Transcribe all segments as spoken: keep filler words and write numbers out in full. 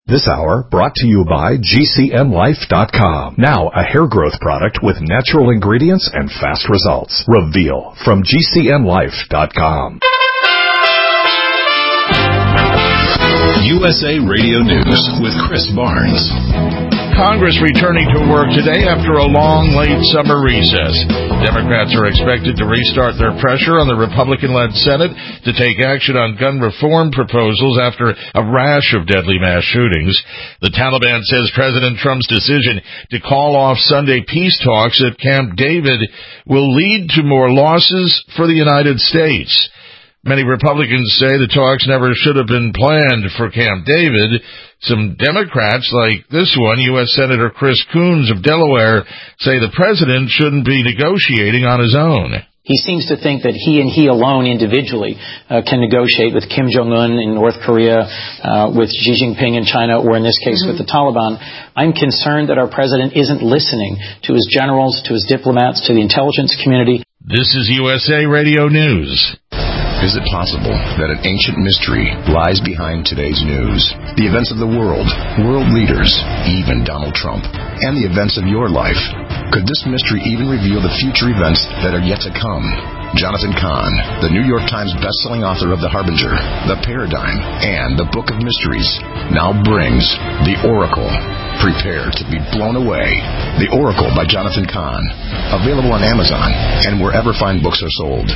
This hour brought to you by G C N Life dot com. Now a hair growth product with natural ingredients and fast results. Reveal from G C N Life dot com. U S A Radio News with Chris Barnes. Congress returning to work today after a long, late summer recess. Democrats are expected to restart their pressure on the Republican-led Senate to take action on gun reform proposals after a rash of deadly mass shootings. The Taliban says President Trump's decision to call off Sunday peace talks at Camp David will lead to more losses for the United States. Many Republicans say the talks never should have been planned for Camp David. Some Democrats, like this one, U S Senator Chris Coons of Delaware, say the president shouldn't be negotiating on his own. He seems to think that he and he alone individually uh, can negotiate with Kim Jong-un in North Korea, uh, with Xi Jinping in China, or in this case mm-hmm. with the Taliban. I'm concerned that our president isn't listening to his generals, to his diplomats, to the intelligence community. This is U S A Radio News. Is it possible that an ancient mystery lies behind today's news? The events of the world, world leaders, even Donald Trump, and the events of your life. Could this mystery even reveal the future events that are yet to come? Jonathan Cahn, the New York Times bestselling author of The Harbinger, The Paradigm, and The Book of Mysteries, now brings The Oracle. Prepare to be blown away. The Oracle by Jonathan Cahn. Available on Amazon and wherever fine books are sold.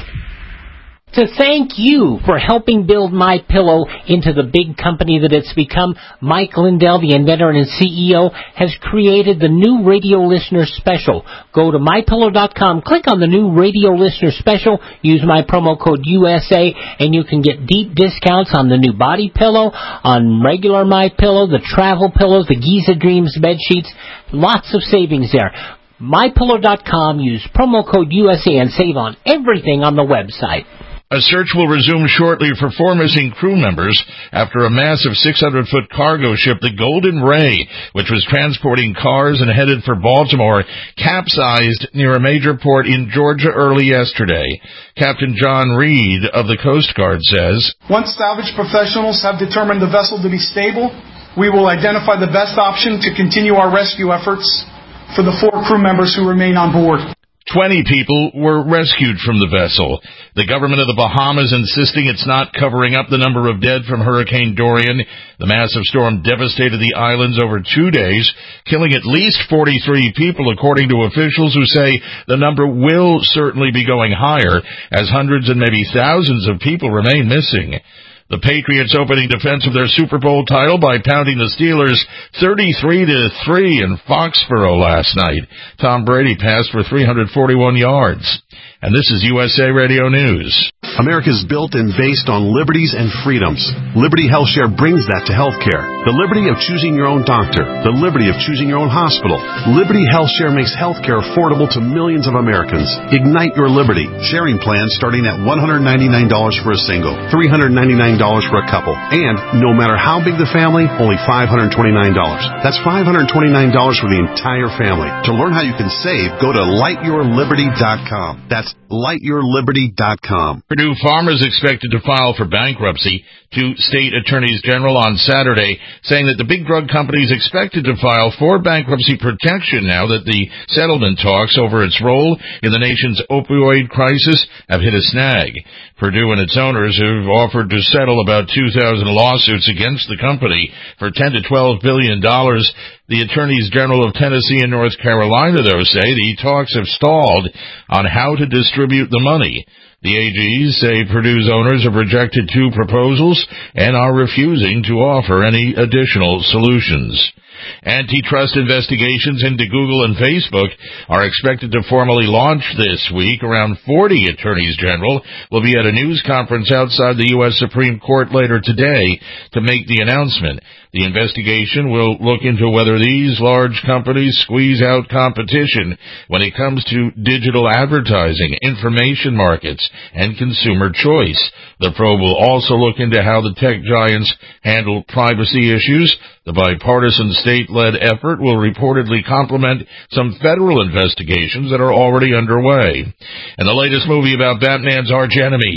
To thank you for helping build MyPillow into the big company that it's become, Mike Lindell, the inventor and C E O, has created the new Radio Listener Special. Go to My Pillow dot com, click on the new Radio Listener Special, use my promo code U S A, and you can get deep discounts on the new Body Pillow, on regular MyPillow, the travel pillows, the Giza Dreams bed sheets. Lots of savings there. My Pillow dot com, use promo code U S A and save on everything on the website. A search will resume shortly for four missing crew members after a massive six hundred foot cargo ship, the Golden Ray, which was transporting cars and headed for Baltimore, capsized near a major port in Georgia early yesterday. Captain John Reed of the Coast Guard says, "Once salvage professionals have determined the vessel to be stable, we will identify the best option to continue our rescue efforts for the four crew members who remain on board." Twenty people were rescued from the vessel. The government of the Bahamas insisting it's not covering up the number of dead from Hurricane Dorian. The massive storm devastated the islands over two days, killing at least forty-three people, according to officials who say the number will certainly be going higher, as hundreds and maybe thousands of people remain missing. The Patriots opening defense of their Super Bowl title by pounding the Steelers thirty-three to three in Foxborough last night. Tom Brady passed for three hundred forty-one yards. And this is U S A Radio News. America is built and based on liberties and freedoms. Liberty HealthShare brings that to healthcare. The liberty of choosing your own doctor. The liberty of choosing your own hospital. Liberty HealthShare makes healthcare affordable to millions of Americans. Ignite your liberty. Sharing plans starting at one hundred ninety-nine dollars for a single, three hundred ninety-nine dollars for a couple, and no matter how big the family, only five hundred twenty-nine dollars. That's five hundred twenty-nine dollars for the entire family. To learn how you can save, go to light your liberty dot com. That's light your liberty dot com. Purdue Farmers expected to file for bankruptcy. Two state attorneys general on Saturday saying that the big drug company is expected to file for bankruptcy protection now that the settlement talks over its role in the nation's opioid crisis have hit a snag. Purdue and its owners have offered to settle about two thousand lawsuits against the company for ten to twelve billion dollars. The attorneys general of Tennessee and North Carolina, though, say the talks have stalled on how to distribute the money. The A Gs say Purdue's owners have rejected two proposals and are refusing to offer any additional solutions. Antitrust investigations into Google and Facebook are expected to formally launch this week. Around forty attorneys general will be at a news conference outside the U S Supreme Court later today to make the announcement. The investigation will look into whether these large companies squeeze out competition when it comes to digital advertising, information markets, and consumer choice. The probe will also look into how the tech giants handle privacy issues. The bipartisan state-led effort will reportedly complement some federal investigations that are already underway. And the latest movie about Batman's arch enemy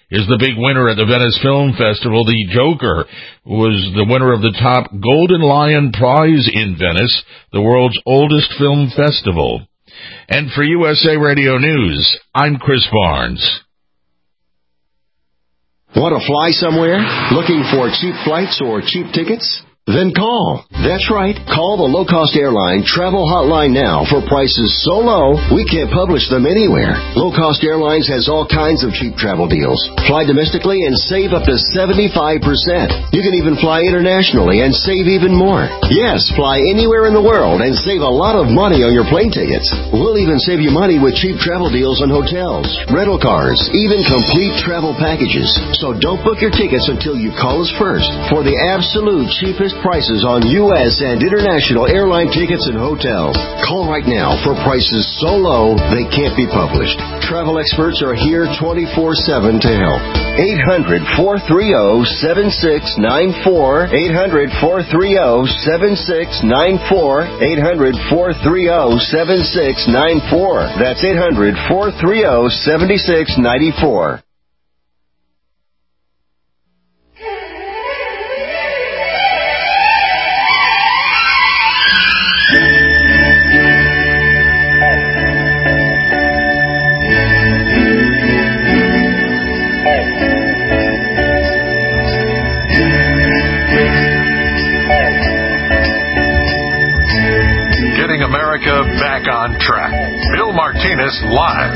is the big winner at the Venice Film Festival. The Joker was the winner of the top Golden Lion Prize in Venice, the world's oldest film festival. And for U S A Radio News, I'm Chris Barnes. Want to fly somewhere? Looking for cheap flights or cheap tickets? Then call. That's right. Call the low-cost airline travel hotline now for prices so low we can't publish them anywhere. Low-cost airlines has all kinds of cheap travel deals. Fly domestically and save up to seventy-five percent. You can even fly internationally and save even more. Yes, fly anywhere in the world and save a lot of money on your plane tickets. We'll even save you money with cheap travel deals on hotels, rental cars, even complete travel packages. So don't book your tickets until you call us first for the absolute cheapest prices on U S and international airline tickets and hotels. Call right now for prices so low they can't be published. Travel experts are here twenty-four seven to help. eight hundred, four three zero, seven six nine four. eight hundred, four three zero, seven six nine four. eight hundred, four three zero, seven six nine four. That's eight hundred, four three zero, seven six nine four. America back on track. Bill Martinez live.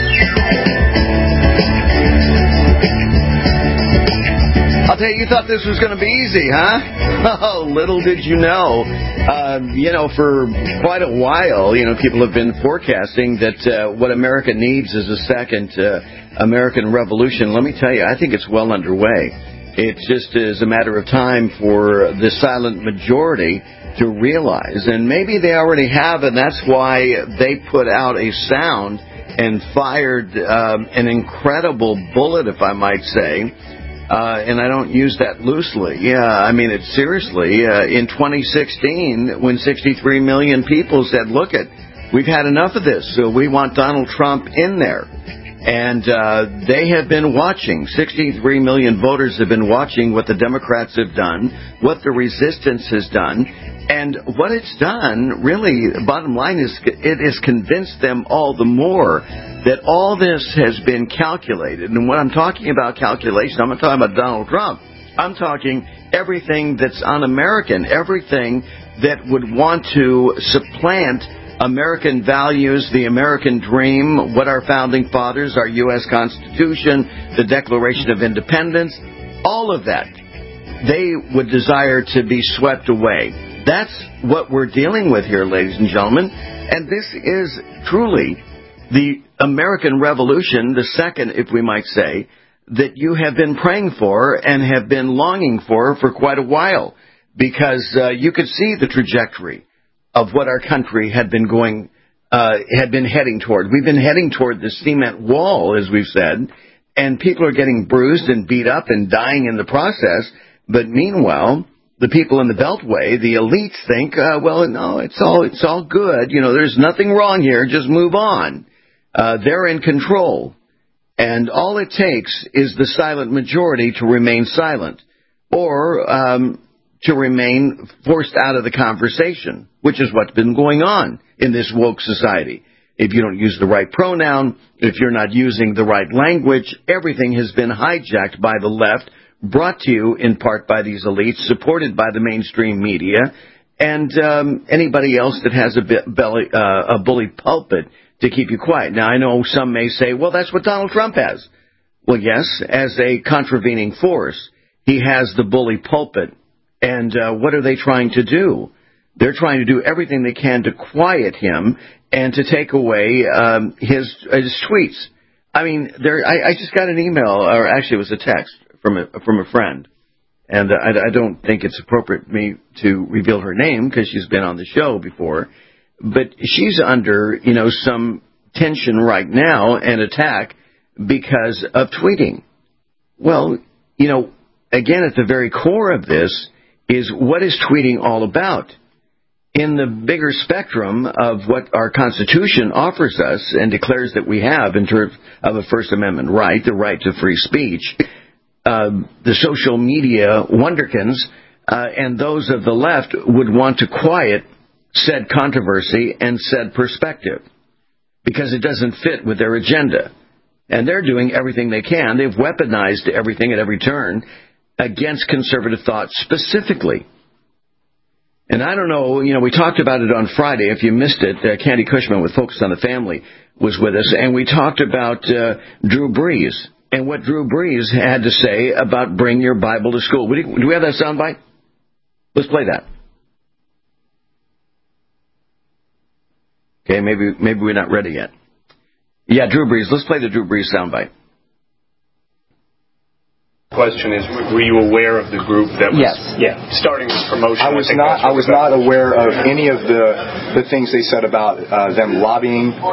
I'll tell you, you thought this was going to be easy, huh? Oh, little did you know. Uh, you know, for quite a while, you know, people have been forecasting that uh, what America needs is a second uh, American Revolution. Let me tell you, I think it's well underway. It just is a matter of time for the silent majority to realize, and maybe they already have, and that's why they put out a sound and fired um, an incredible bullet, if I might say, uh, and I don't use that loosely. Yeah, I mean it seriously. Uh, in twenty sixteen, when sixty-three million people said, look it, we've had enough of this, so we want Donald Trump in there. And uh, they have been watching. sixty-three million voters have been watching what the Democrats have done, what the resistance has done. And what it's done, really, bottom line is it has convinced them all the more that all this has been calculated. And when I'm talking about calculation, I'm not talking about Donald Trump. I'm talking everything that's un-American, everything that would want to supplant American values, the American dream, what our founding fathers, our U S Constitution, the Declaration of Independence, all of that, they would desire to be swept away. That's what we're dealing with here, ladies and gentlemen. And this is truly the American Revolution, the second, if we might say, that you have been praying for and have been longing for for quite a while. Because uh, you could see the trajectory of what our country had been going, uh, had been heading toward. We've been heading toward the cement wall, as we've said, and people are getting bruised and beat up and dying in the process. But meanwhile, the people in the Beltway, the elites, think, uh, well, no, it's all it's all good. You know, there's nothing wrong here. Just move on. Uh, they're in control. And all it takes is the silent majority to remain silent or um, to remain forced out of the conversation, which is what's been going on in this woke society. If you don't use the right pronoun, if you're not using the right language, everything has been hijacked by the left, brought to you in part by these elites, supported by the mainstream media, and um, anybody else that has a, bit belly, uh, a bully pulpit to keep you quiet. Now, I know some may say, well, that's what Donald Trump has. Well, yes, as a contravening force, he has the bully pulpit. And uh, what are they trying to do? They're trying to do everything they can to quiet him and to take away um, his, his tweets. I mean, there. I, I just got an email, or actually it was a text from a, from a friend. And uh, I, I don't think it's appropriate for me to reveal her name because she's been on the show before. But she's under, you know, some tension right now and attack because of tweeting. Well, you know, again, at the very core of this is what is tweeting all about? In the bigger spectrum of what our Constitution offers us and declares that we have in terms of a First Amendment right, the right to free speech, uh, the social media wonderkins uh, and those of the left would want to quiet said controversy and said perspective because it doesn't fit with their agenda. And they're doing everything they can. They've weaponized everything at every turn against conservative thought specifically. And I don't know, you know, we talked about it on Friday. If you missed it, uh, Candy Cushman with Focus on the Family was with us, and we talked about uh, Drew Brees and what Drew Brees had to say about bring your Bible to school. Do we have that soundbite? Let's play that. Okay, maybe maybe we're not ready yet. Yeah, Drew Brees. Let's play the Drew Brees soundbite. Question is, were you aware of the group that was yes. yeah, starting this promotion? I was I not I was not aware of any of the the things they said about uh, them lobbying uh,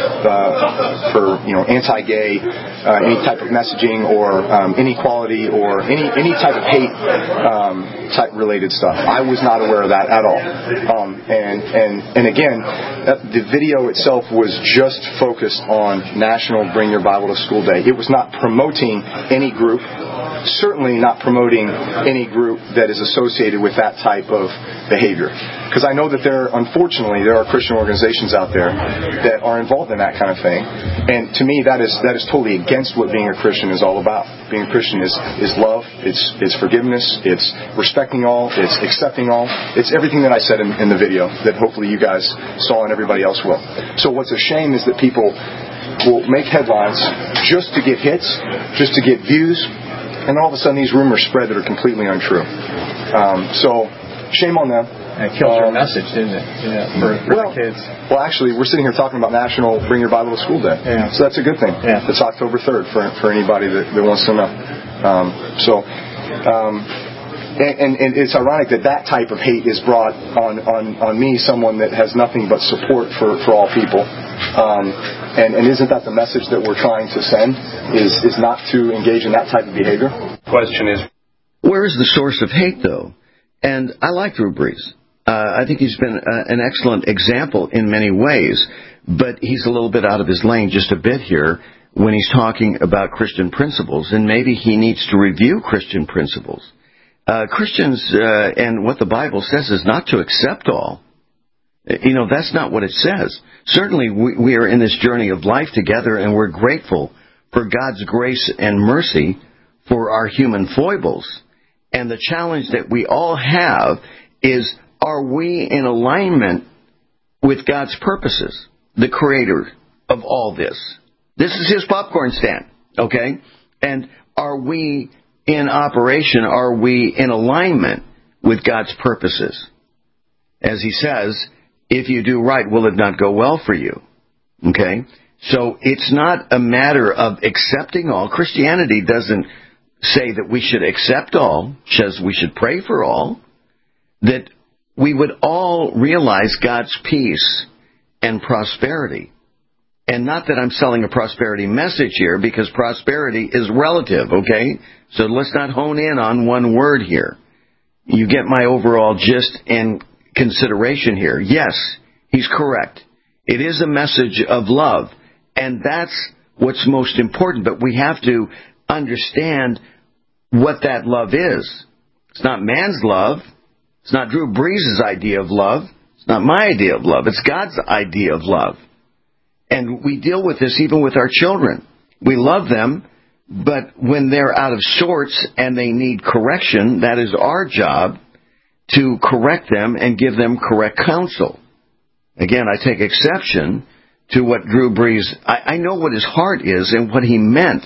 uh, for you know anti-gay, uh, any type of messaging or um, inequality or any any type of hate um, type related stuff. I was not aware of that at all. Um, and and and again, the video itself was just focused on National Bring Your Bible to School Day. It was not promoting any group. Certainly not promoting any group that is associated with that type of behavior. Because I know that there, unfortunately, there are Christian organizations out there that are involved in that kind of thing. And to me, that is that is totally against what being a Christian is all about. Being a Christian is, is love, it's it's forgiveness, it's respecting all, it's accepting all. It's everything that I said in, in the video that hopefully you guys saw and everybody else will. So what's a shame is that people will make headlines just to get hits, just to get views, and all of a sudden these rumors spread that are completely untrue. Um, so, shame on them. It killed um, your message, didn't it? Yeah, for, for well, the kids. Well, actually, we're sitting here talking about National Bring Your Bible to School Day. Yeah. So that's a good thing. Yeah. It's October third for for anybody that, that wants to know. Um, so, um, and, and, and it's ironic that that type of hate is brought on, on, on me, someone that has nothing but support for, for all people. Um, and, and isn't that the message that we're trying to send, is, is not to engage in that type of behavior? Question is, where is the source of hate, though? And I like Drew Brees. Uh, I think he's been uh, an excellent example in many ways, but he's a little bit out of his lane just a bit here when he's talking about Christian principles, and maybe he needs to review Christian principles. Uh, Christians, uh, and what the Bible says is not to accept all. You know, that's not what it says. Certainly, we, we are in this journey of life together, and we're grateful for God's grace and mercy for our human foibles. And the challenge that we all have is, are we in alignment with God's purposes, the creator of all this? This is his popcorn stand, okay? And are we in operation? Are we in alignment with God's purposes? As he says, if you do right, will it not go well for you? Okay? So it's not a matter of accepting all. Christianity doesn't say that we should accept all, says we should pray for all, that we would all realize God's peace and prosperity. And not that I'm selling a prosperity message here, because prosperity is relative, okay? So let's not hone in on one word here. You get my overall gist and consideration here. Yes, he's correct. It is a message of love, and that's what's most important. But we have to understand what that love is. It's not man's love. It's not Drew Brees' idea of love. It's not my idea of love. It's God's idea of love. And we deal with this even with our children. We love them, but when they're out of sorts and they need correction, that is our job to correct them and give them correct counsel. Again, I take exception to what Drew Brees, I, I know what his heart is and what he meant,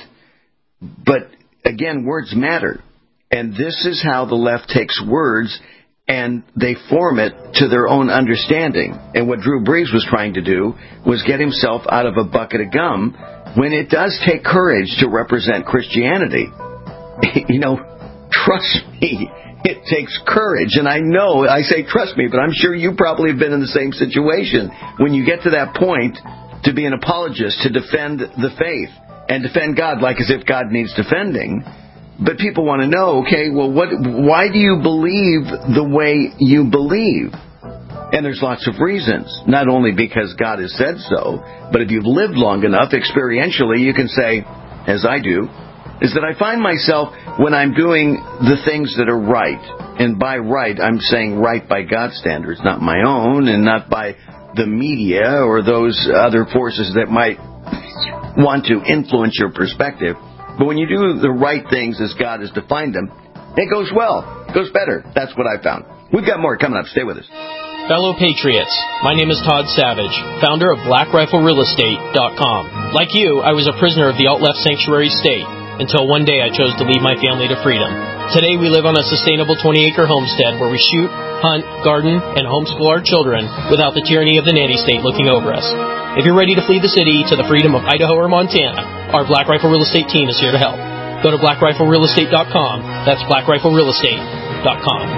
but again, words matter. And this is how the left takes words and they form it to their own understanding. And what Drew Brees was trying to do was get himself out of a bucket of gum when it does take courage to represent Christianity. You know, trust me, it takes courage. And I know, I say trust me, but I'm sure you probably have been in the same situation. When you get to that point to be an apologist, to defend the faith and defend God like as if God needs defending. But people want to know, okay, well, what? Why do you believe the way you believe? And there's lots of reasons. Not only because God has said so, but if you've lived long enough, experientially, you can say, as I do, is that I find myself, when I'm doing the things that are right, and by right, I'm saying right by God's standards, not my own, and not by the media or those other forces that might want to influence your perspective. But when you do the right things as God has defined them, it goes well. It goes better. That's what I found. We've got more coming up. Stay with us. Fellow Patriots, my name is Todd Savage, founder of Black Rifle Real Estate dot com. Like you, I was a prisoner of the alt-left sanctuary state until one day I chose to lead my family to freedom. Today we live on a sustainable twenty-acre homestead where we shoot, hunt, garden, and homeschool our children without the tyranny of the nanny state looking over us. If you're ready to flee the city to the freedom of Idaho or Montana, our Black Rifle Real Estate team is here to help. Go to Black Rifle Real Estate dot com. That's Black Rifle Real Estate dot com.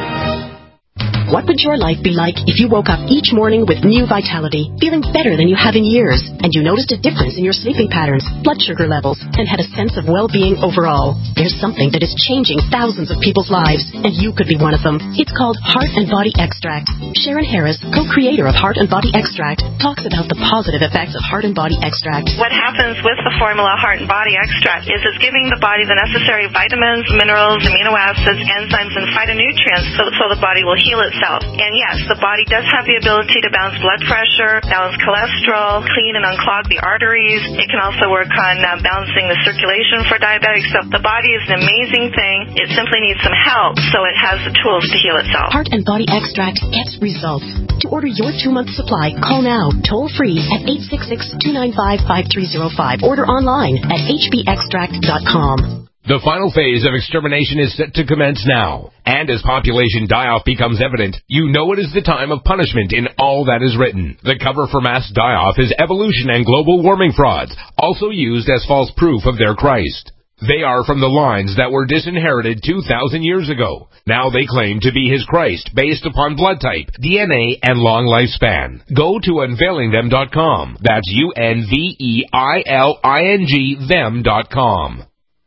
What would your life be like if you woke up each morning with new vitality, feeling better than you have in years, and you noticed a difference in your sleeping patterns, blood sugar levels, and had a sense of well-being overall? There's something that is changing thousands of people's lives, and you could be one of them. It's called Heart and Body Extract. Sharon Harris, co-creator of Heart and Body Extract, talks about the positive effects of Heart and Body Extract. What happens with the formula Heart and Body Extract is it's giving the body the necessary vitamins, minerals, amino acids, enzymes, and phytonutrients so, so the body will heal itself. And yes, the body does have the ability to balance blood pressure, balance cholesterol, clean and unclog the arteries. It can also work on uh, balancing the circulation for diabetics. So the body is an amazing thing. It simply needs some help, so it has the tools to heal itself. Heart and Body Extract gets results. To order your two-month supply, call now, toll-free at eight six six, two nine five, five three zero five. Order online at h b extract dot com. The final phase of extermination is set to commence now. And as population die-off becomes evident, you know it is the time of punishment in all that is written. The cover for mass die-off is evolution and global warming frauds, also used as false proof of their Christ. They are from the lines that were disinherited two thousand years ago. Now they claim to be his Christ based upon blood type, D N A, and long lifespan. Go to unveiling them dot com. That's U N V E I L I N G them dot com.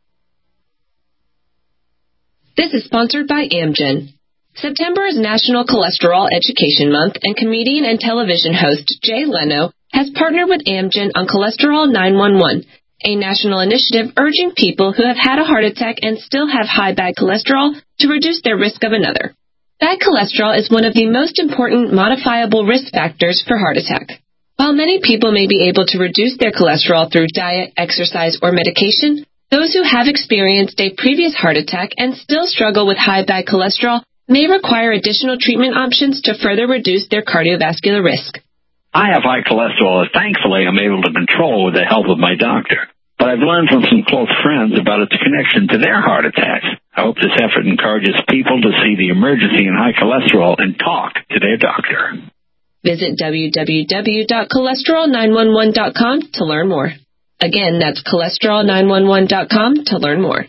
This is sponsored by Amgen. September is National Cholesterol Education Month, and comedian and television host Jay Leno has partnered with Amgen on Cholesterol nine one one, a national initiative urging people who have had a heart attack and still have high bad cholesterol to reduce their risk of another. Bad cholesterol is one of the most important modifiable risk factors for heart attack. While many people may be able to reduce their cholesterol through diet, exercise, or medication, those who have experienced a previous heart attack and still struggle with high bad cholesterol may require additional treatment options to further reduce their cardiovascular risk. I have high cholesterol that thankfully I'm able to control with the help of my doctor. But I've learned from some close friends about its connection to their heart attacks. I hope this effort encourages people to see the emergency in high cholesterol and talk to their doctor. Visit w w w dot cholesterol nine one one dot com to learn more. Again, that's cholesterol nine one one dot com to learn more.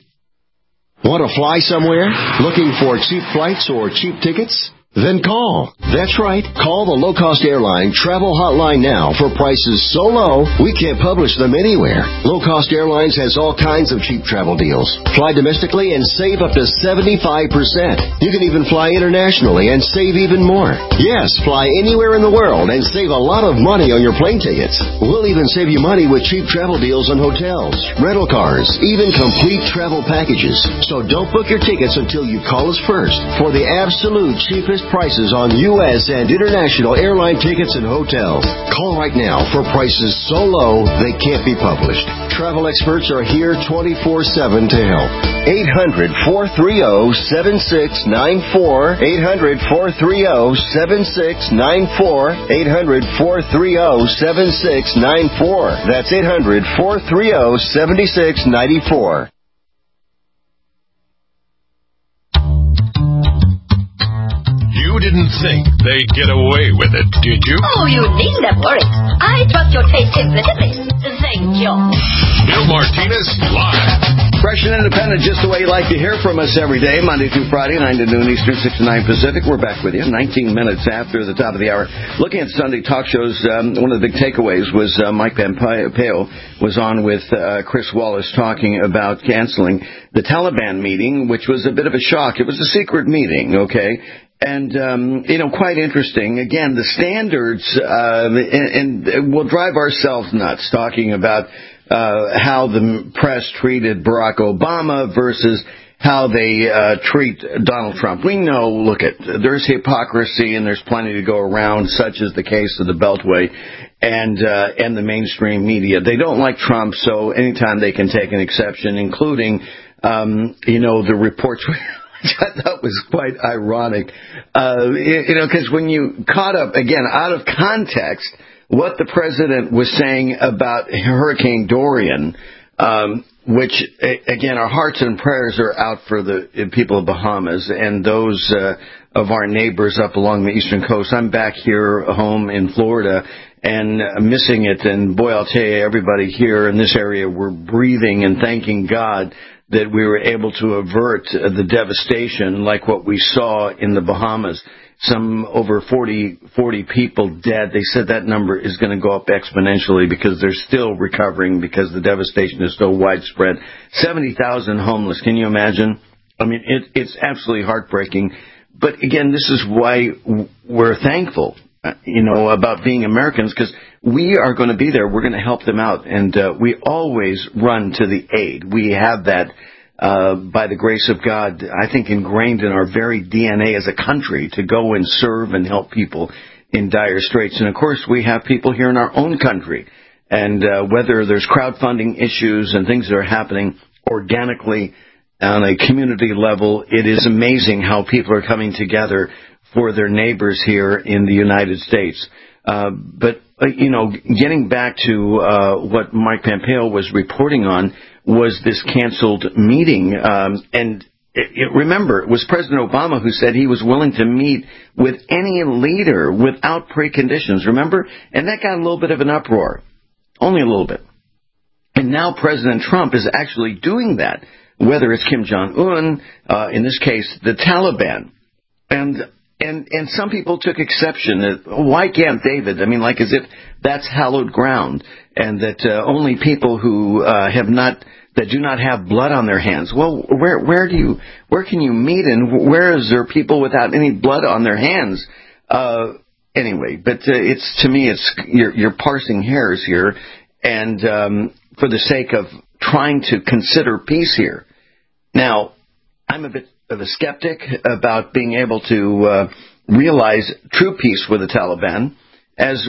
Want to fly somewhere? Looking for cheap flights or cheap tickets? Then call. That's right. Call the low-cost airline travel hotline now for prices so low we can't publish them anywhere. Low-cost airlines has all kinds of cheap travel deals. Fly domestically and save up to seventy-five percent. You can even fly internationally and save even more. Yes, fly anywhere in the world and save a lot of money on your plane tickets. We'll even save you money with cheap travel deals on hotels, rental cars, even complete travel packages. So don't book your tickets until you call us first for the absolute cheapest prices on U S and international airline tickets and hotels. Call right now for prices so low they can't be published. Travel experts are here twenty-four seven to help. eight hundred, four three zero, seven six nine four. eight hundred, four three zero, seven six nine four. eight hundred, four three zero, seven six nine four. That's eight hundred, four three zero, seven six nine four. You didn't think they'd get away with it, did you? Oh, you needn't worry. I trust your taste implicitly. Thank you. Bill Martinez, live. Fresh and independent, just the way you like to hear from us every day, Monday through Friday, nine to noon Eastern, six to nine Pacific. We're back with you nineteen minutes after the top of the hour. Looking at Sunday talk shows, um, one of the big takeaways was uh, Mike Pompeo was on with uh, Chris Wallace talking about canceling the Taliban meeting, which was a bit of a shock. It was a secret meeting, okay? And, um, you know, quite interesting. Again, the standards, uh, and, and we'll drive ourselves nuts talking about uh, how the press treated Barack Obama versus how they uh, treat Donald Trump. We know, look, at there's hypocrisy and there's plenty to go around, such as the case of the Beltway and uh, and the mainstream media. They don't like Trump, so anytime they can take an exception, including, um, you know, the reports, which I thought was quite ironic. Uh, you know, because when you caught up, again, out of context, what the president was saying about Hurricane Dorian, um, which, again, our hearts and prayers are out for the people of Bahamas and those uh, of our neighbors up along the eastern coast. I'm back here home in Florida and uh, missing it. And, boy, I'll tell you, everybody here in this area, we're breathing and thanking God that we were able to avert uh, the devastation like what we saw in the Bahamas. Some over forty, forty people dead. They said that number is going to go up exponentially because they're still recovering because the devastation is so widespread. seventy thousand homeless. Can you imagine? I mean, it, it's absolutely heartbreaking. But again, this is why we're thankful, you know, about being Americans, because we are going to be there. We're going to help them out. And uh, we always run to the aid. We have that. Uh, by the grace of God, I think ingrained in our very D N A as a country to go and serve and help people in dire straits. And, of course, we have people here in our own country. And uh, whether there's crowdfunding issues and things that are happening organically on a community level, it is amazing how people are coming together for their neighbors here in the United States. Uh, but, uh, you know, getting back to uh, what Mike Pompeo was reporting on was this canceled meeting. Um, and it, it, remember, it was President Obama who said he was willing to meet with any leader without preconditions, remember? And that got a little bit of an uproar, only a little bit. And now President Trump is actually doing that, whether it's Kim Jong-un, uh, in this case, the Taliban. And And and some people took exception. That, why Camp David? I mean, like as if that's hallowed ground, and that uh, only people who uh, have not, that do not have blood on their hands. Well, where where do you where can you meet, and where is there people without any blood on their hands? Uh, anyway, but uh, it's to me, it's you're, you're parsing hairs here, and um, for the sake of trying to consider peace here. Now, I'm a bit of a skeptic about being able to uh, realize true peace with the Taliban, as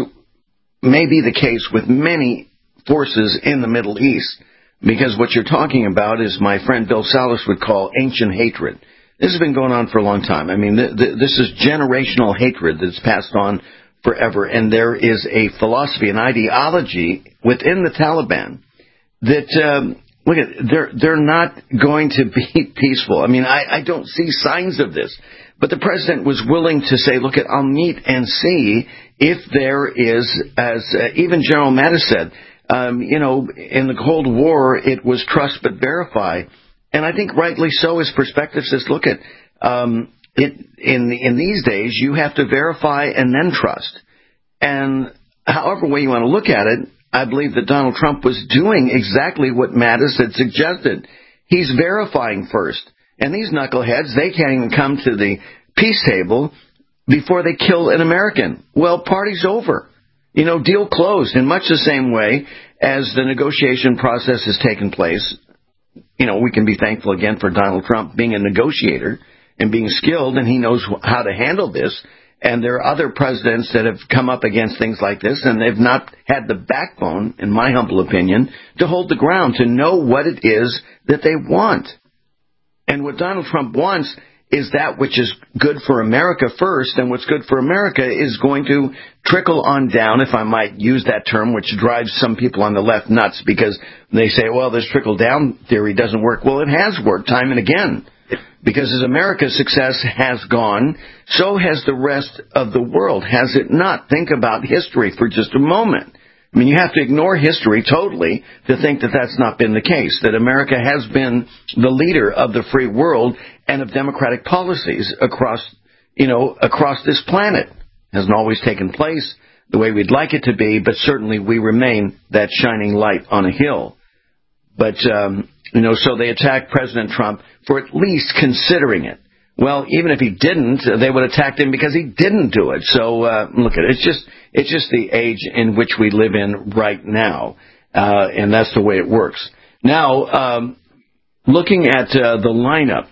may be the case with many forces in the Middle East, because what you're talking about is my friend Bill Salas would call ancient hatred. This has been going on for a long time. I mean, th- th- this is generational hatred that's passed on forever, and there is a philosophy, an ideology within the Taliban that... Um, Look at they're they're not going to be peaceful. I mean, I, I don't see signs of this. But the president was willing to say, "Look, at I'll meet and see if there is," as uh, even General Mattis said, um, you know, in the Cold War it was trust but verify, and I think rightly so. His perspective says, "Look, at um, it in in these days you have to verify and then trust." And however way you want to look at it, I believe that Donald Trump was doing exactly what Mattis had suggested. He's verifying first. And these knuckleheads, they can't even come to the peace table before they kill an American. Well, party's over. You know, deal closed in much the same way as the negotiation process has taken place. You know, we can be thankful again for Donald Trump being a negotiator and being skilled, and he knows how to handle this. And there are other presidents that have come up against things like this, and they've not had the backbone, in my humble opinion, to hold the ground, to know what it is that they want. And what Donald Trump wants is that which is good for America first, and what's good for America is going to trickle on down, if I might use that term, which drives some people on the left nuts, because they say, well, this trickle-down theory doesn't work. Well, it has worked time and again. Because as America's success has gone, so has the rest of the world, has it not? Think about history for just a moment. I mean, you have to ignore history totally to think that that's not been the case, that America has been the leader of the free world and of democratic policies across, you know, across this planet. It hasn't always taken place the way we'd like it to be, but certainly we remain that shining light on a hill. But, um, you know, so they attacked President Trump for at least considering it. Well, even if he didn't, they would have attacked him because he didn't do it. So, uh, look at it. It's just, it's just the age in which we live in right now. uh, and that's the way it works. Now, um, looking at uh, the lineup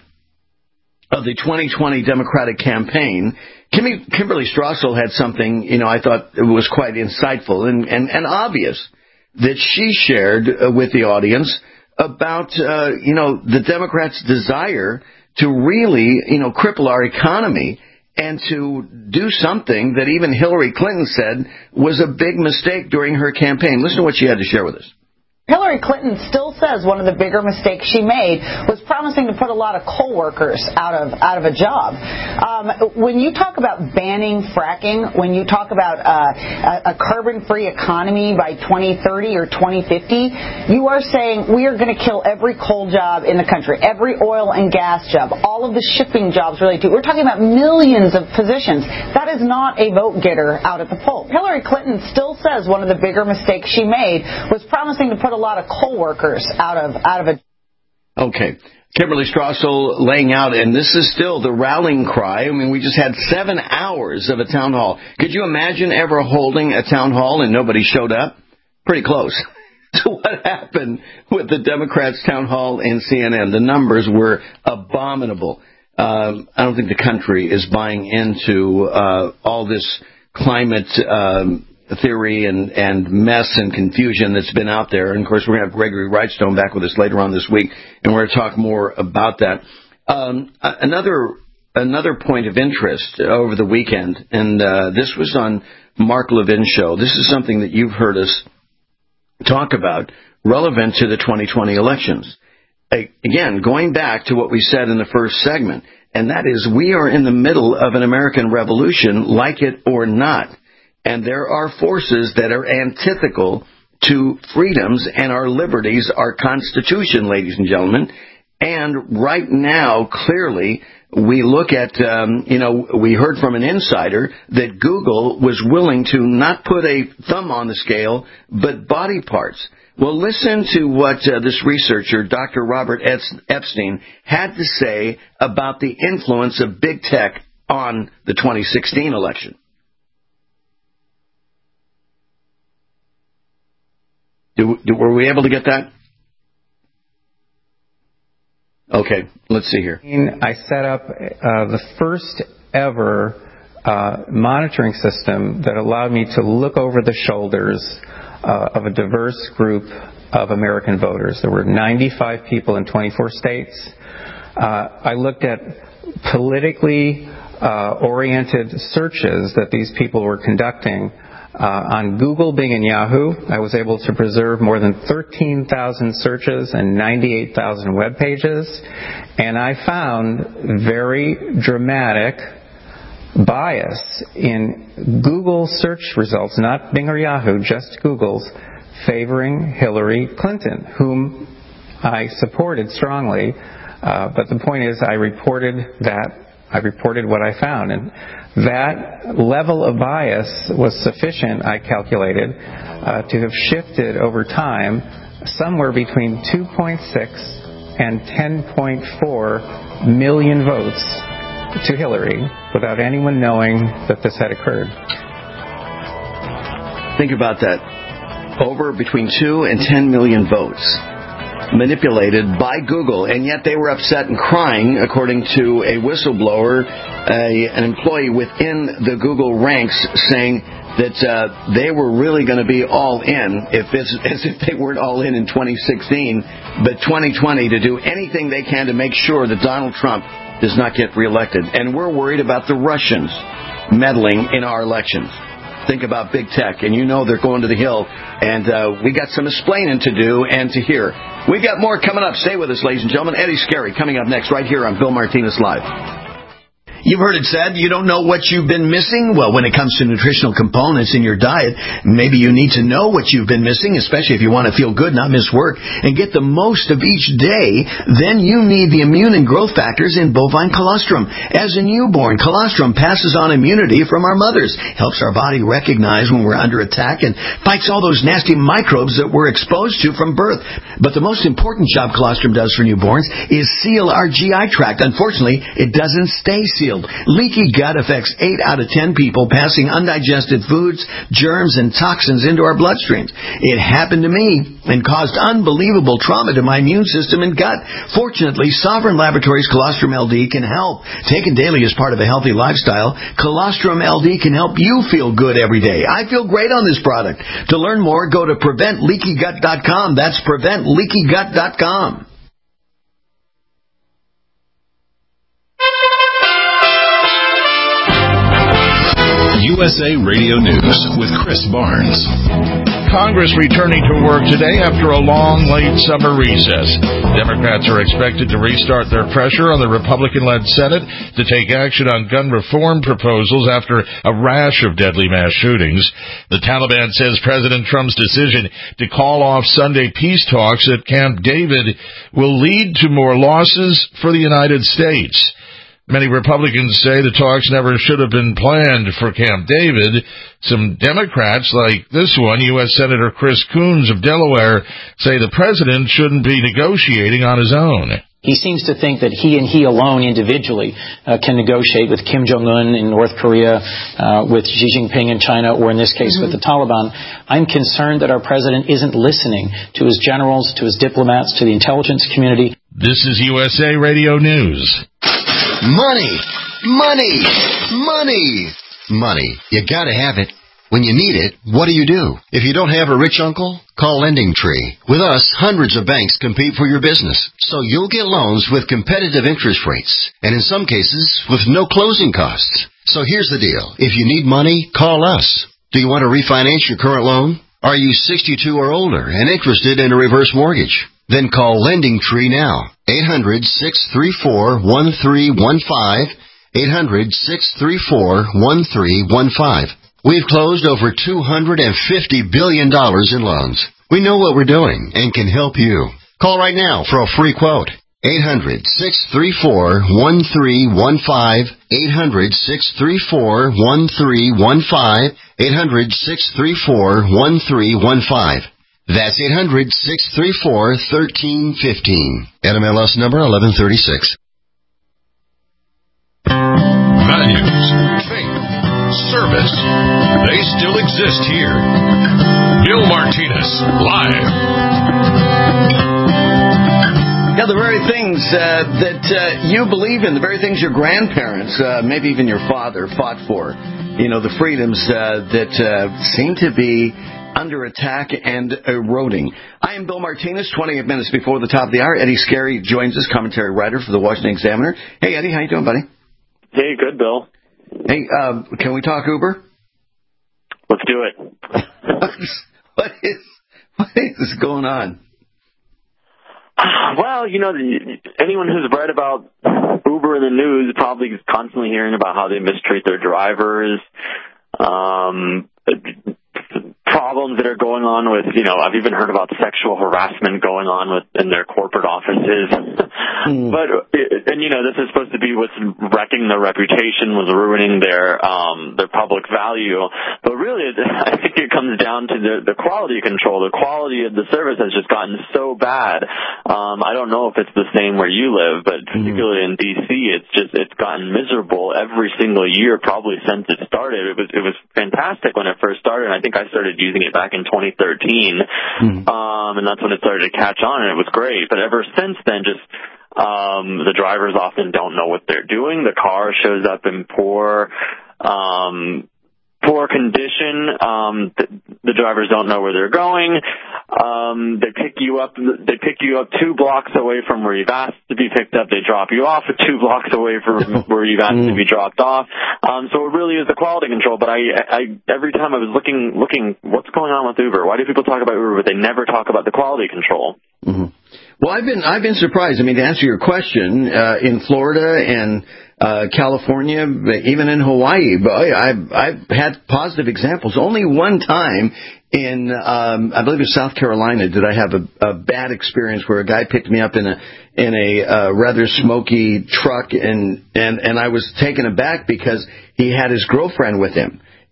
of the twenty twenty Democratic campaign, Kim- Kimberly Strassel had something, you know, I thought it was quite insightful and, and, and obvious that she shared uh, with the audience about, uh, you know, the Democrats' desire to really, you know, cripple our economy and to do something that even Hillary Clinton said was a big mistake during her campaign. Listen to what she had to share with us. Hillary Clinton still says one of the bigger mistakes she made was promising to put a lot of coal workers out of out of a job. Um, when you talk about banning fracking, when you talk about uh, a, a carbon-free economy by twenty thirty or twenty fifty, you are saying we are going to kill every coal job in the country, every oil and gas job, all of the shipping jobs related to it. We're talking about millions of positions. That is not a vote getter out at the poll. Hillary Clinton still says one of the bigger mistakes she made was promising to put a lot of coal workers out of out of a. Okay. Kimberly Strassel laying out, and this is still the rallying cry. I mean, we just had seven hours of a town hall. Could you imagine ever holding a town hall and nobody showed up? Pretty close to what happened with the Democrats' town hall in C N N. The numbers were abominable. Um, I don't think the country is buying into uh, all this climate um theory and, and mess and confusion that's been out there. And, of course, we're going to have Gregory Wrightstone back with us later on this week, and we're going to talk more about that. Um, another another point of interest over the weekend, and uh, this was on Mark Levin's show. This is something that you've heard us talk about relevant to the twenty twenty elections. Again, going back to what we said in the first segment, and that is we are in the middle of an American revolution, like it or not. And there are forces that are antithetical to freedoms and our liberties, our Constitution, ladies and gentlemen. And right now, clearly, we look at, um, you know, we heard from an insider that Google was willing to not put a thumb on the scale, but body parts. Well, listen to what uh, this researcher, Doctor Robert Epstein, had to say about the influence of big tech on the twenty sixteen election. Do, do, were we able to get that? Okay, let's see here. I set up uh, the first ever uh, monitoring system that allowed me to look over the shoulders uh, of a diverse group of American voters. There were ninety-five people in twenty-four states. Uh, I looked at politically uh, oriented searches that these people were conducting. Uh, on Google, Bing, and Yahoo, I was able to preserve more than thirteen thousand searches and ninety-eight thousand web pages, and I found very dramatic bias in Google search results, not Bing or Yahoo, just Google's, favoring Hillary Clinton, whom I supported strongly. Uh, but the point is, I reported that. I reported what I found, and that level of bias was sufficient, I calculated, uh, to have shifted over time somewhere between two point six and ten point four million votes to Hillary without anyone knowing that this had occurred. Think about that. Over between two and ten million votes manipulated by Google, and yet they were upset and crying, according to a whistleblower, a, an employee within the Google ranks, saying that uh, they were really going to be all in, if it's, as if they weren't all in in twenty sixteen, but twenty twenty to do anything they can to make sure that Donald Trump does not get reelected. And we're worried about the Russians meddling in our elections. Think about big tech, and you know they're going to the Hill, and uh, we got some explaining to do and to hear. We got more coming up. Stay with us, ladies and gentlemen. Eddie Scarry coming up next right here on Bill Martinez Live. You've heard it said, you don't know what you've been missing? Well, when it comes to nutritional components in your diet, maybe you need to know what you've been missing, especially if you want to feel good, not miss work, and get the most of each day. Then you need the immune and growth factors in bovine colostrum. As a newborn, colostrum passes on immunity from our mothers, helps our body recognize when we're under attack, and fights all those nasty microbes that we're exposed to from birth. But the most important job colostrum does for newborns is seal our G I tract. Unfortunately, it doesn't stay sealed. field. Leaky gut affects eight out of ten people, passing undigested foods, germs, and toxins into our bloodstreams. It happened to me and caused unbelievable trauma to my immune system and gut. Fortunately, Sovereign Laboratories Colostrum L D can help. Taken daily as part of a healthy lifestyle, Colostrum L D can help you feel good every day. I feel great on this product. To learn more, go to prevent leaky gut dot com. That's prevent leaky gut dot com. U S A Radio News with Chris Barnes. Congress returning to work today after a long, late summer recess. Democrats are expected to restart their pressure on the Republican-led Senate to take action on gun reform proposals after a rash of deadly mass shootings. The Taliban says President Trump's decision to call off Sunday peace talks at Camp David will lead to more losses for the United States. Many Republicans say the talks never should have been planned for Camp David. Some Democrats, like this one, U S Senator Chris Coons of Delaware, say the president shouldn't be negotiating on his own. He seems to think that he and he alone individually uh, can negotiate with Kim Jong-un in North Korea, uh, with Xi Jinping in China, or in this case mm-hmm. with the Taliban. I'm concerned that our president isn't listening to his generals, to his diplomats, to the intelligence community. This is U S A Radio News. Money, money, money, money. You gotta have it. When you need it, what do you do? If you don't have a rich uncle, call Lending Tree. With us, hundreds of banks compete for your business, so you'll get loans with competitive interest rates, and in some cases, with no closing costs. So here's the deal. If you need money, call us. Do you want to refinance your current loan? Are you sixty-two or older and interested in a reverse mortgage? Then call Lending Tree now. eight hundred, six three four, one three one five. eight hundred, six three four, one three one five. We've closed over two hundred fifty billion dollars in loans. We know what we're doing and can help you. Call right now for a free quote. eight hundred, six three four, one three one five. eight hundred, six three four, one three one five. eight hundred, six three four, one three one five. That's eight hundred, six three four, one three one five. N M L S number eleven thirty-six. Values, faith, service, they still exist here. Bill Martinez, live. Yeah, the very things uh, that uh, you believe in, the very things your grandparents, uh, maybe even your father, fought for. You know, the freedoms uh, that uh, seem to be under attack and eroding. I am Bill Martinez, twenty-eight minutes before the top of the hour. Eddie Scarry joins us, commentary writer for the Washington Examiner. Hey, Eddie, how you doing, buddy? Hey, good, Bill. Hey, uh, can we talk Uber? Let's do it. what is what is going on? Well, you know, anyone who's read about Uber in the news probably is constantly hearing about how they mistreat their drivers. Um... Problems that are going on with, you know, I've even heard about sexual harassment going on with in their corporate offices. Mm. But, and you know, this is supposed to be what's wrecking their reputation, was ruining their, um, their public value. But really, I think it comes down to the, the quality control. The quality of the service has just gotten so bad. Um, I don't know if it's the same where you live, but particularly in D C, it's just, it's gotten miserable every single year, probably since it started. It was, it was fantastic when it first started. I think I started using it back in twenty thirteen, mm-hmm. um, and that's when it started to catch on, and it was great. But ever since then, just um, the drivers often don't know what they're doing. The car shows up in poor, um, poor condition. Um, the, the drivers don't know where they're going. Um, they pick you up. They pick you up two blocks away from where you've asked to be picked up. They drop you off two blocks away from where you've asked to be dropped off. Um, so it really is the quality control. But I, I, every time I was looking, looking, what's going on with Uber? Why do people talk about Uber, but they never talk about the quality control? Mm-hmm. Well, I've been, I've been surprised. I mean, to answer your question, uh, in Florida and Uh, California, even in Hawaii, boy, I've, I've had positive examples. Only one time in, um, I believe it was South Carolina, did I have a, a bad experience where a guy picked me up in a in a uh, rather smoky truck, and, and, and I was taken aback because he had his girlfriend with him.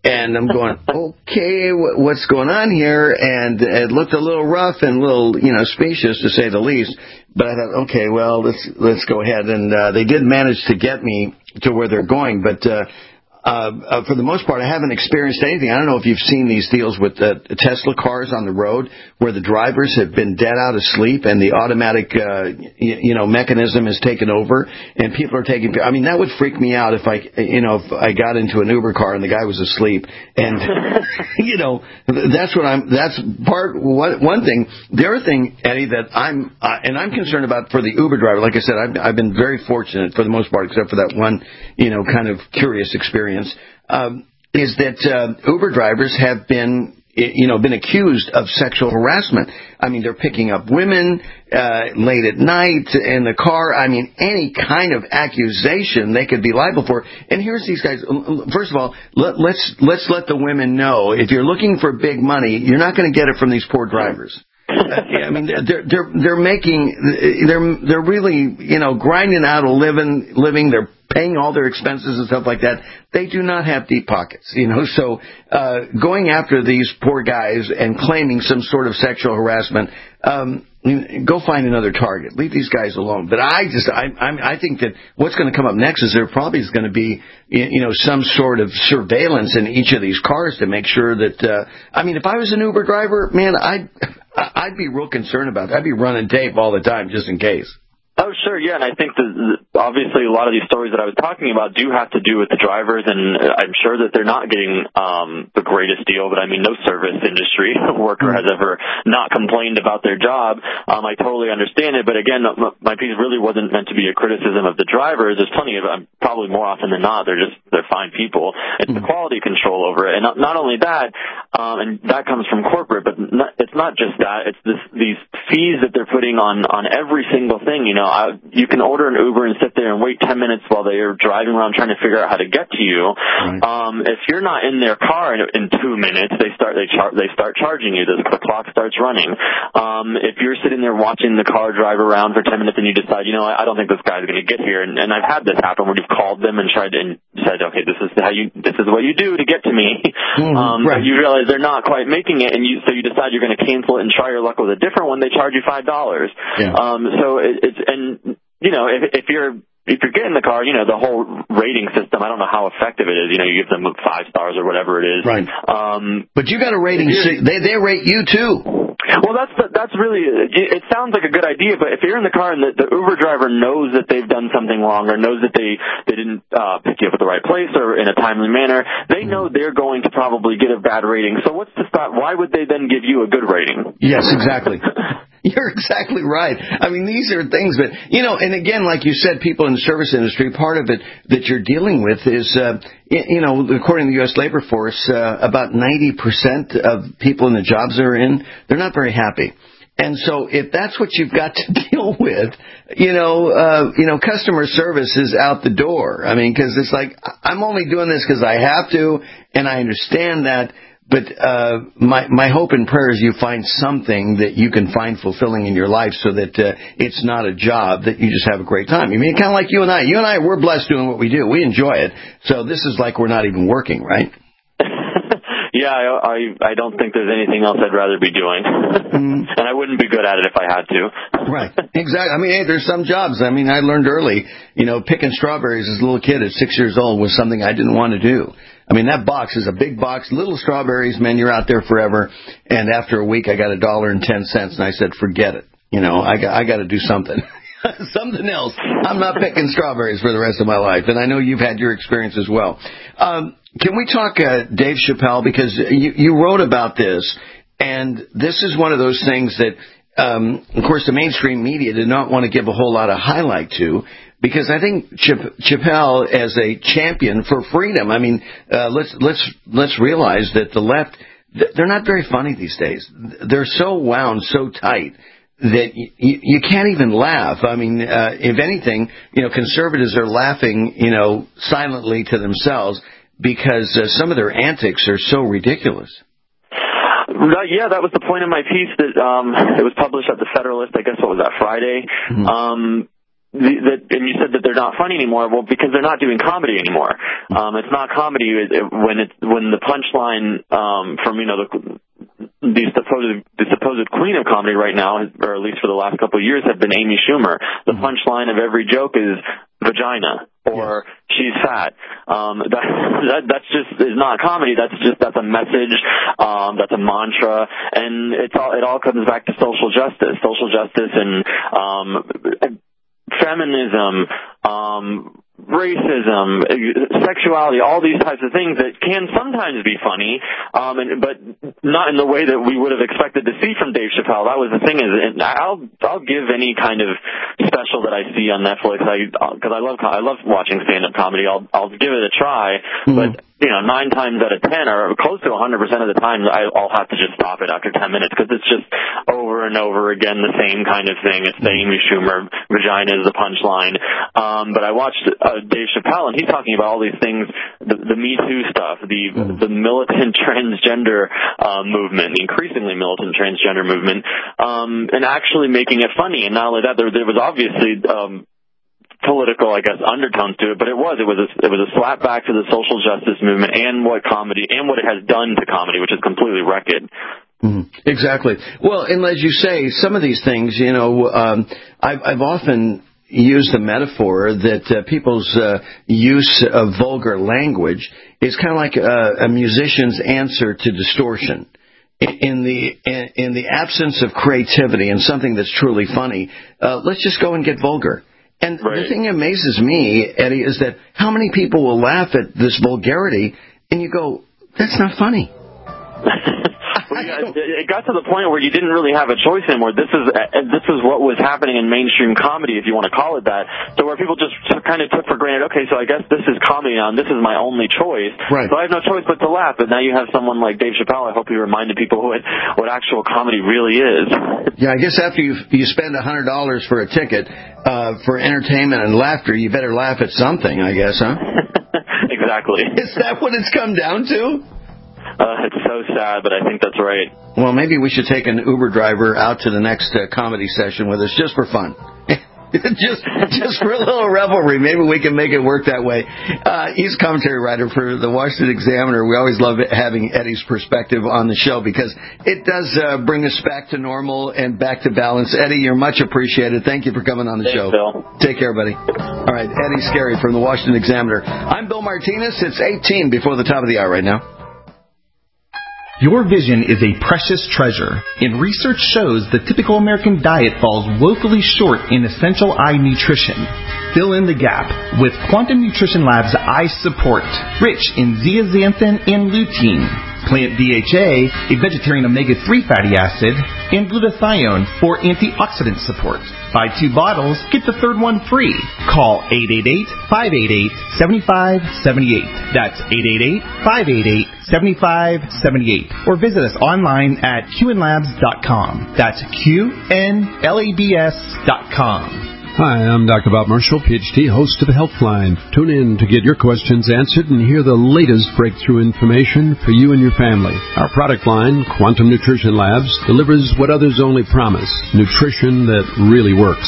And I'm going, okay, what's going on here? And it looked a little rough and a little, you know, spacious to say the least. But I thought, okay, well, let's let's go ahead. And uh, they did manage to get me to where they're going. But uh, uh, uh, for the most part, I haven't experienced anything. I don't know if you've seen these deals with uh, Tesla cars on the road where the drivers have been dead out of sleep and the automatic, uh, you, you know, mechanism has taken over and people are taking. I mean, that would freak me out if I, you know, if I got into an Uber car and the guy was asleep. And you know, that's what I'm. That's part one, one thing. The other thing, Eddie, that I'm uh, and I'm concerned about for the Uber driver. Like I said, I've, I've been very fortunate for the most part, except for that one, you know, kind of curious experience. Um, is that uh, Uber drivers have been, you know, been accused of sexual harassment. I mean, they're picking up women uh, late at night in the car. I mean, any kind of accusation they could be liable for. And here's these guys. First of all, let, let's let's let the women know if you're looking for big money, you're not going to get it from these poor drivers. Uh, yeah, I mean, they're they're they're making they're they're really, you know, grinding out a living living. They're paying all their expenses and stuff like that. They do not have deep pockets, you know. So uh, going after these poor guys and claiming some sort of sexual harassment, um, go find another target. Leave these guys alone. But I just I I'm, I think that what's going to come up next is there probably is going to be, you know, some sort of surveillance in each of these cars to make sure that. Uh, I mean, if I was an Uber driver, man, I'd I'd be real concerned about that. I'd be running tape all the time just in case. Oh, sure, yeah, and I think that obviously a lot of these stories that I was talking about do have to do with the drivers, and I'm sure that they're not getting um, the greatest deal, but I mean, no service industry worker has ever not complained about their job. Um, I totally understand it, but again, my piece really wasn't meant to be a criticism of the drivers. There's plenty of, um, probably more often than not, they're just, they're fine people. It's the quality control over it, and not, not only that, um, and that comes from corporate, but not, it's not just that, it's this, these fees that they're putting on, on every single thing, you know. I, you can order an Uber and sit there and wait ten minutes while they're driving around trying to figure out how to get to you. Right. Um, if you're not in their car in, in two minutes, they start they char- they start charging you. The, the clock starts running. Um, if you're sitting there watching the car drive around for ten minutes and you decide, you know, I, I don't think this guy's going to get here, and, and I've had this happen where you've called them and tried to and said, okay, this is how you this is what you do to get to me. Mm-hmm. Um, right. But you realize they're not quite making it, and you so you decide you're going to cancel it and try your luck with a different one. They charge you five dollars. Yeah. Um, so it, it's and you know, if, if you're if you're getting the car, you know, the whole rating system, I don't know how effective it is. You know, you give them five stars or whatever it is. Right. Um, but you got a rating. They they rate you too. Well, that's the, that's really. It sounds like a good idea, but if you're in the car and the, the Uber driver knows that they've done something wrong or knows that they they didn't uh, pick you up at the right place or in a timely manner, they know they're going to probably get a bad rating. So what's the stop? Why would they then give you a good rating? Yes, exactly. You're exactly right. I mean, these are things that, you know, and again, like you said, people in the service industry, part of it that you're dealing with is, uh, you know, according to the U S labor force, uh, about ninety percent of people in the jobs they're in, they're not very happy. And so if that's what you've got to deal with, you know, uh, you know, customer service is out the door. I mean, because it's like, I'm only doing this because I have to, and I understand that. But uh, my my hope and prayer is you find something that you can find fulfilling in your life so that uh, it's not a job, that you just have a great time. I mean, kind of like you and I. You and I, we're blessed doing what we do. We enjoy it. So this is like we're not even working, right? Yeah, I, I I don't think there's anything else I'd rather be doing. Mm. And I wouldn't be good at it if I had to. Right. Exactly. I mean, hey, there's some jobs. I mean, I learned early, you know, picking strawberries as a little kid at six years old was something I didn't want to do. I mean, that box is a big box, little strawberries, man, you're out there forever. And after a week, I got a dollar and ten cents, and I said, forget it. You know, I got, I got to do something. Something else. I'm not picking strawberries for the rest of my life. And I know you've had your experience as well. Um, can we talk uh, Dave Chappelle? Because you, you wrote about this, and this is one of those things that, um, of course, the mainstream media did not want to give a whole lot of highlight to. Because I think Chip, Chappelle as a champion for freedom, I mean, uh, let's let's let's realize that the left, they're not very funny these days. They're so wound, so tight that you, you can't even laugh. I mean, uh, if anything, you know, conservatives are laughing, you know, silently to themselves because uh, some of their antics are so ridiculous. Yeah, that was the point of my piece that um, it was published at the Federalist. I guess what was that Friday. Mm-hmm. Um, the, the, and you said that they're not funny anymore. Well, because they're not doing comedy anymore. Um, it's not comedy when it's when the punchline um, from you know the the supposed the supposed queen of comedy right now, or at least for the last couple of years, have been Amy Schumer. The punchline of every joke is vagina or yes. she's fat. Um, that, that that's just is not comedy. That's just that's a message. Um, that's a mantra, and it's all it all comes back to social justice, social justice, and um, feminism. Um, racism, sexuality, all these types of things that can sometimes be funny, um, and, but not in the way that we would have expected to see from Dave Chappelle. That was the thing is, and I'll I'll give any kind of special that I see on Netflix, I because I love I love watching stand-up comedy. I'll I'll give it a try, mm-hmm. but you know, nine times out of ten, or close to one hundred percent of the time, I'll have to just stop it after ten minutes because it's just over and over again the same kind of thing. It's the Amy Schumer vagina is the punchline. Um, but I watched uh, Dave Chappelle, and he's talking about all these things, the, the Me Too stuff, the the militant transgender uh, movement, the increasingly militant transgender movement, um, and actually making it funny. And not only that, there, there was obviously um, political, I guess, undertones to it, but it was. It was a, it was a slap back to the social justice movement and what comedy, and what it has done to comedy, which is completely wrecked. Mm, exactly. Well, and as you say, some of these things, you know, um, I've, I've often used the metaphor that uh, people's uh, use of vulgar language is kind of like a, a musician's answer to distortion. In the in, in the absence of creativity and something that's truly funny, uh, let's just go and get vulgar. And right. the thing that amazes me, Eddie, is that how many people will laugh at this vulgarity, and you go, that's not funny. Well, yeah, it got to the point where you didn't really have a choice anymore. This is this is what was happening in mainstream comedy, if you want to call it that. So where people just kind of took for granted, okay, so I guess this is comedy now, and this is my only choice. Right. So I have no choice but to laugh. But now you have someone like Dave Chappelle. I hope he reminded people what what actual comedy really is. Yeah, I guess after you you spend a hundred dollars for a ticket uh, for entertainment and laughter, you better laugh at something, I guess, huh? Exactly. Is that what it's come down to? Uh, it's so sad, but I think that's right. Well, maybe we should take an Uber driver out to the next uh, comedy session with us just for fun. just just for a little revelry. Maybe we can make it work that way. Uh, he's a commentary writer for the Washington Examiner. We always love having Eddie's perspective on the show because it does uh, bring us back to normal and back to balance. Eddie, you're much appreciated. Thank you for coming on the Thanks, show. Bill. Take care, buddy. All right, Eddie Scarry from the Washington Examiner. I'm Bill Martinez. It's eighteen before the top of the hour right now. Your vision is a precious treasure, and research shows the typical American diet falls woefully short in essential eye nutrition. Fill in the gap with Quantum Nutrition Lab's Eye Support, rich in zeaxanthin and lutein, Plant D H A, a vegetarian omega three fatty acid, and glutathione for antioxidant support. Buy two bottles, get the third one free. Call eight eight eight, five eight eight, seven five seven eight. That's eight eight eight, five eight eight, seven five seven eight. Or visit us online at q n labs dot com. That's Q N L A B S dot com. Hi, I'm Doctor Bob Marshall, P H D, host of Healthline. Tune in to get your questions answered and hear the latest breakthrough information for you and your family. Our product line, Quantum Nutrition Labs, delivers what others only promise, nutrition that really works.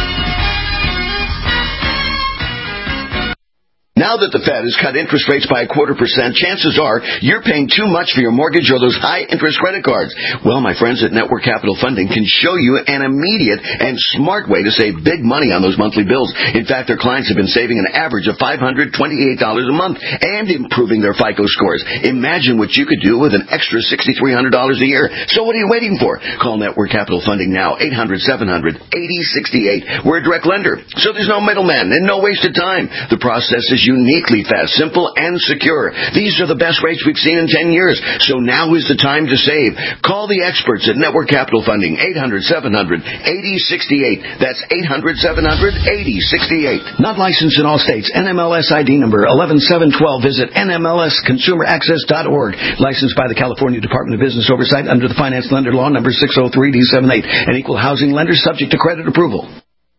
Now that the Fed has cut interest rates by a quarter percent, chances are you're paying too much for your mortgage or those high-interest credit cards. Well, my friends at Network Capital Funding can show you an immediate and smart way to save big money on those monthly bills. In fact, their clients have been saving an average of five hundred twenty-eight dollars a month and improving their FICO scores. Imagine what you could do with an extra six thousand three hundred dollars a year. So what are you waiting for? Call Network Capital Funding now, eight hundred, seven hundred, eighty sixty-eight. We're a direct lender, so there's no middleman and no wasted time. The process is uniquely fast, simple, and secure. These are the best rates we've seen in ten years, so now is the time to save. Call the experts at Network Capital Funding, eight hundred, seven hundred, eighty sixty-eight. That's eight hundred, seven hundred, eighty sixty-eight. Not licensed in all states. N M L S I D number eleven seven twelve. Visit N M L S consumer access dot org. Licensed by the California Department of Business Oversight under the Finance Lender Law number six oh three D seventy-eight. An equal housing lender subject to credit approval.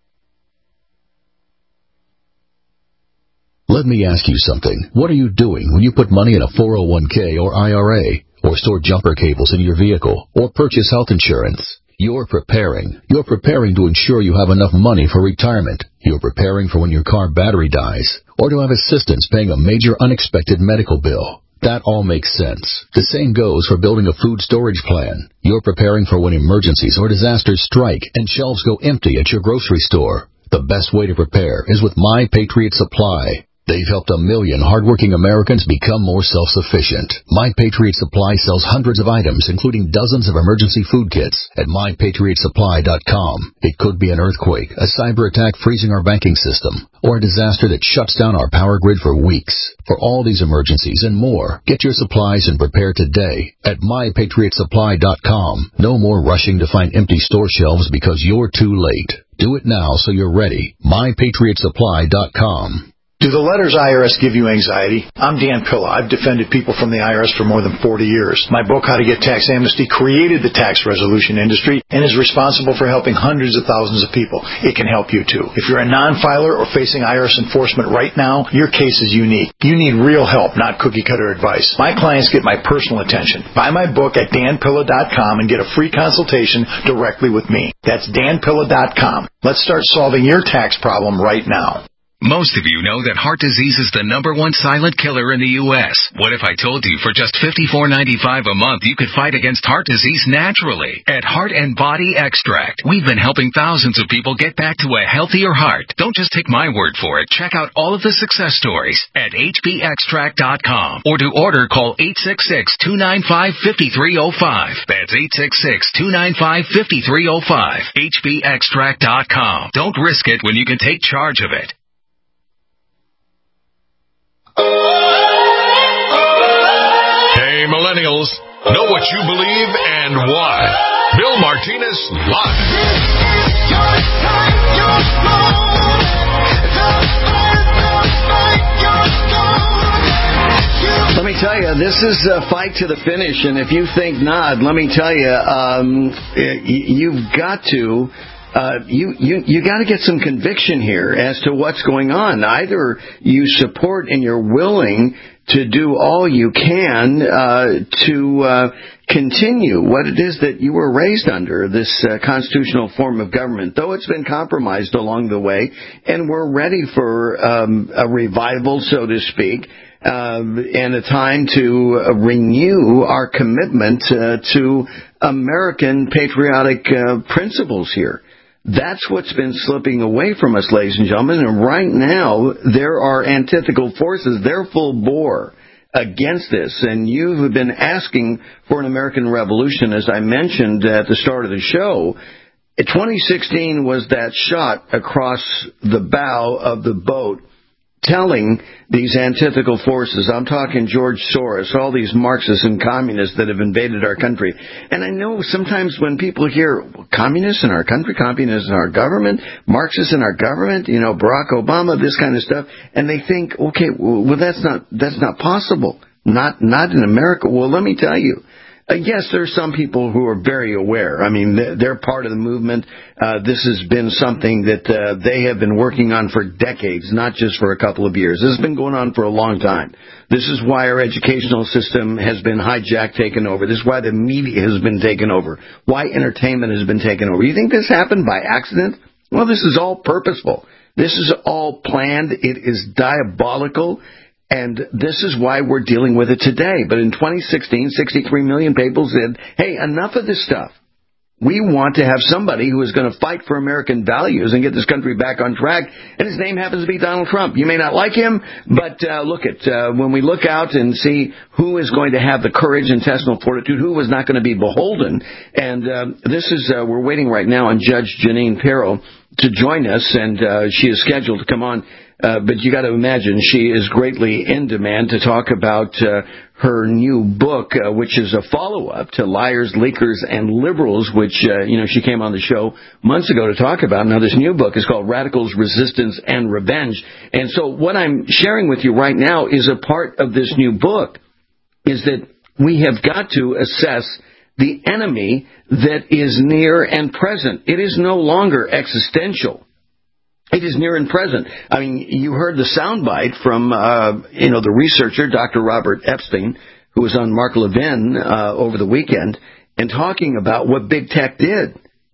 Let me ask you something. What are you doing when you put money in a four oh one k or I R A, or store jumper cables in your vehicle, or purchase health insurance? You're preparing. You're preparing to ensure you have enough money for retirement. You're preparing for when your car battery dies, or to have assistance paying a major unexpected medical bill. That all makes sense. The same goes for building a food storage plan. You're preparing for when emergencies or disasters strike and shelves go empty at your grocery store. The best way to prepare is with My Patriot Supply. They've helped a million hardworking Americans become more self-sufficient. My Patriot Supply sells hundreds of items, including dozens of emergency food kits at my patriot supply dot com. It could be an earthquake, a cyber attack freezing our banking system, or a disaster that shuts down our power grid for weeks. For all these emergencies and more, get your supplies and prepare today at my patriot supply dot com. No more rushing to find empty store shelves because you're too late. Do it now so you're ready. my patriot supply dot com. Do the letters I R S give you anxiety? I'm Dan Pilla. I've defended people from the I R S for more than forty years. My book, How to Get Tax Amnesty, created the tax resolution industry and is responsible for helping hundreds of thousands of people. It can help you, too. If you're a non-filer or facing I R S enforcement right now, your case is unique. You need real help, not cookie-cutter advice. My clients get my personal attention. Buy my book at dan pilla dot com and get a free consultation directly with me. That's dan pilla dot com. Let's start solving your tax problem right now. Most of you know that heart disease is the number one silent killer in the U S What if I told you for just fifty-four ninety-five a month you could fight against heart disease naturally? At Heart and Body Extract, we've been helping thousands of people get back to a healthier heart. Don't just take my word for it. Check out all of the success stories at h b extract dot com, or to order, call eight six six, two nine five, five three zero five. That's eight six six, two nine five, five three zero five. h b extract dot com. Don't risk it when you can take charge of it. Hey, millennials, know what you believe and why. Bill Martinez live. Let me tell you, this is a fight to the finish, and if you think not, let me tell you, um, you've got to... Uh, you, you, you got to get some conviction here as to what's going on. Either you support and you're willing to do all you can uh, to uh, continue what it is that you were raised under, this uh, constitutional form of government, though it's been compromised along the way, and we're ready for um, a revival, so to speak, um, and a time to uh, renew our commitment uh, to American patriotic uh, principles here. That's what's been slipping away from us, ladies and gentlemen, and right now there are antithetical forces. They're full bore against this, and you've been asking for an American revolution, as I mentioned at the start of the show. twenty sixteen was that shot across the bow of the boat telling these antithetical forces, I'm talking George Soros, all these Marxists and communists that have invaded our country. And I know sometimes when people hear communists in our country, communists in our government, Marxists in our government, you know, Barack Obama, this kind of stuff, and they think, okay, well, that's not that's not possible. Not not in America. Well, let me tell you. Uh, yes, there are some people who are very aware. I mean, they're part of the movement. Uh, this has been something that uh, they have been working on for decades, not just for a couple of years. This has been going on for a long time. This is why our educational system has been hijacked, taken over. This is why the media has been taken over, why entertainment has been taken over. You think this happened by accident? Well, this is all purposeful. This is all planned. It is diabolical. And this is why we're dealing with it today. But in twenty sixteen, sixty-three million people said, hey, enough of this stuff. We want to have somebody who is going to fight for American values and get this country back on track. And his name happens to be Donald Trump. You may not like him, but uh, look at uh, when we look out and see who is going to have the courage and intestinal fortitude, who was not going to be beholden. And uh, this is, uh, we're waiting right now on Judge Jeanine Pirro to join us, and uh, she is scheduled to come on. Uh, but you got to imagine she is greatly in demand to talk about uh, her new book, uh, which is a follow-up to Liars, Leakers, and Liberals, which, uh, you know, she came on the show months ago to talk about. Now, this new book is called Radicals, Resistance, and Revenge. And so what I'm sharing with you right now is a part of this new book, is that we have got to assess the enemy that is near and present. It is no longer existential. It is near and present. I mean, you heard the soundbite from, uh, you know, the researcher, Doctor Robert Epstein, who was on Mark Levin uh, over the weekend, and talking about what big tech did.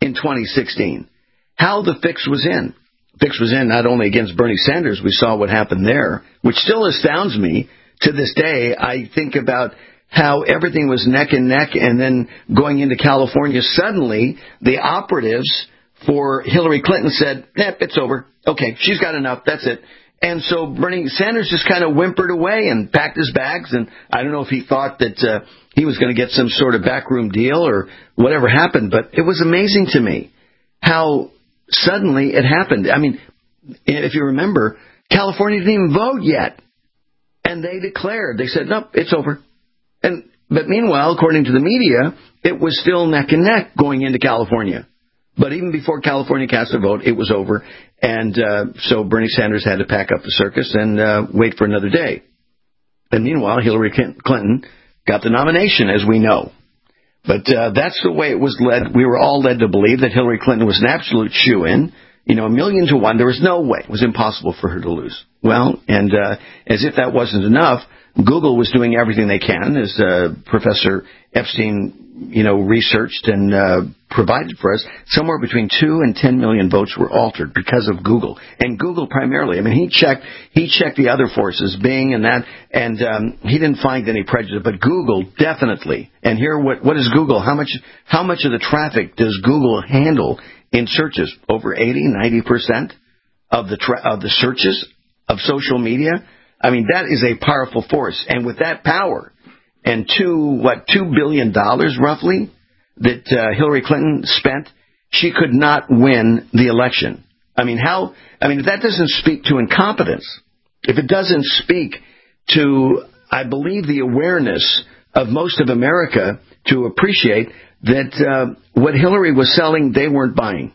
in twenty sixteen. How the fix was in. Fix was in not only against Bernie Sanders, we saw what happened there, which still astounds me to this day. I think about how everything was neck and neck, and then going into California, suddenly the operatives for Hillary Clinton said, eh, it's over. Okay, she's got enough. That's it. And so Bernie Sanders just kind of whimpered away and packed his bags, and I don't know if he thought that uh, he was going to get some sort of backroom deal or whatever happened, but it was amazing to me how suddenly it happened. I mean, if you remember, California didn't even vote yet, and they declared, they said, nope, it's over. And but meanwhile, according to the media, it was still neck and neck going into California. But even before California cast a vote, it was over. And uh, so Bernie Sanders had to pack up the circus and uh, wait for another day. And meanwhile, Hillary Clinton got the nomination, as we know. But uh, that's the way it was led. We were all led to believe that Hillary Clinton was an absolute shoo-in. You know, a million to one. There was no way. It was impossible for her to lose. Well, and uh, as if that wasn't enough, Google was doing everything they can, as uh, Professor Epstein, you know, researched and uh, provided for us. Somewhere between two and ten million votes were altered because of Google, and Google primarily. I mean, he checked he checked the other forces, Bing and that, and um, he didn't find any prejudice. But Google definitely. And here, what what is Google? How much how much of the traffic does Google handle in searches? Over eighty, ninety percent of the tra- of the searches of social media. I mean, that is a powerful force. And with that power and two, what, two billion dollars roughly that uh, Hillary Clinton spent, she could not win the election. I mean, how, I mean, if that doesn't speak to incompetence, if it doesn't speak to, I believe, the awareness of most of America to appreciate that uh, what Hillary was selling, they weren't buying.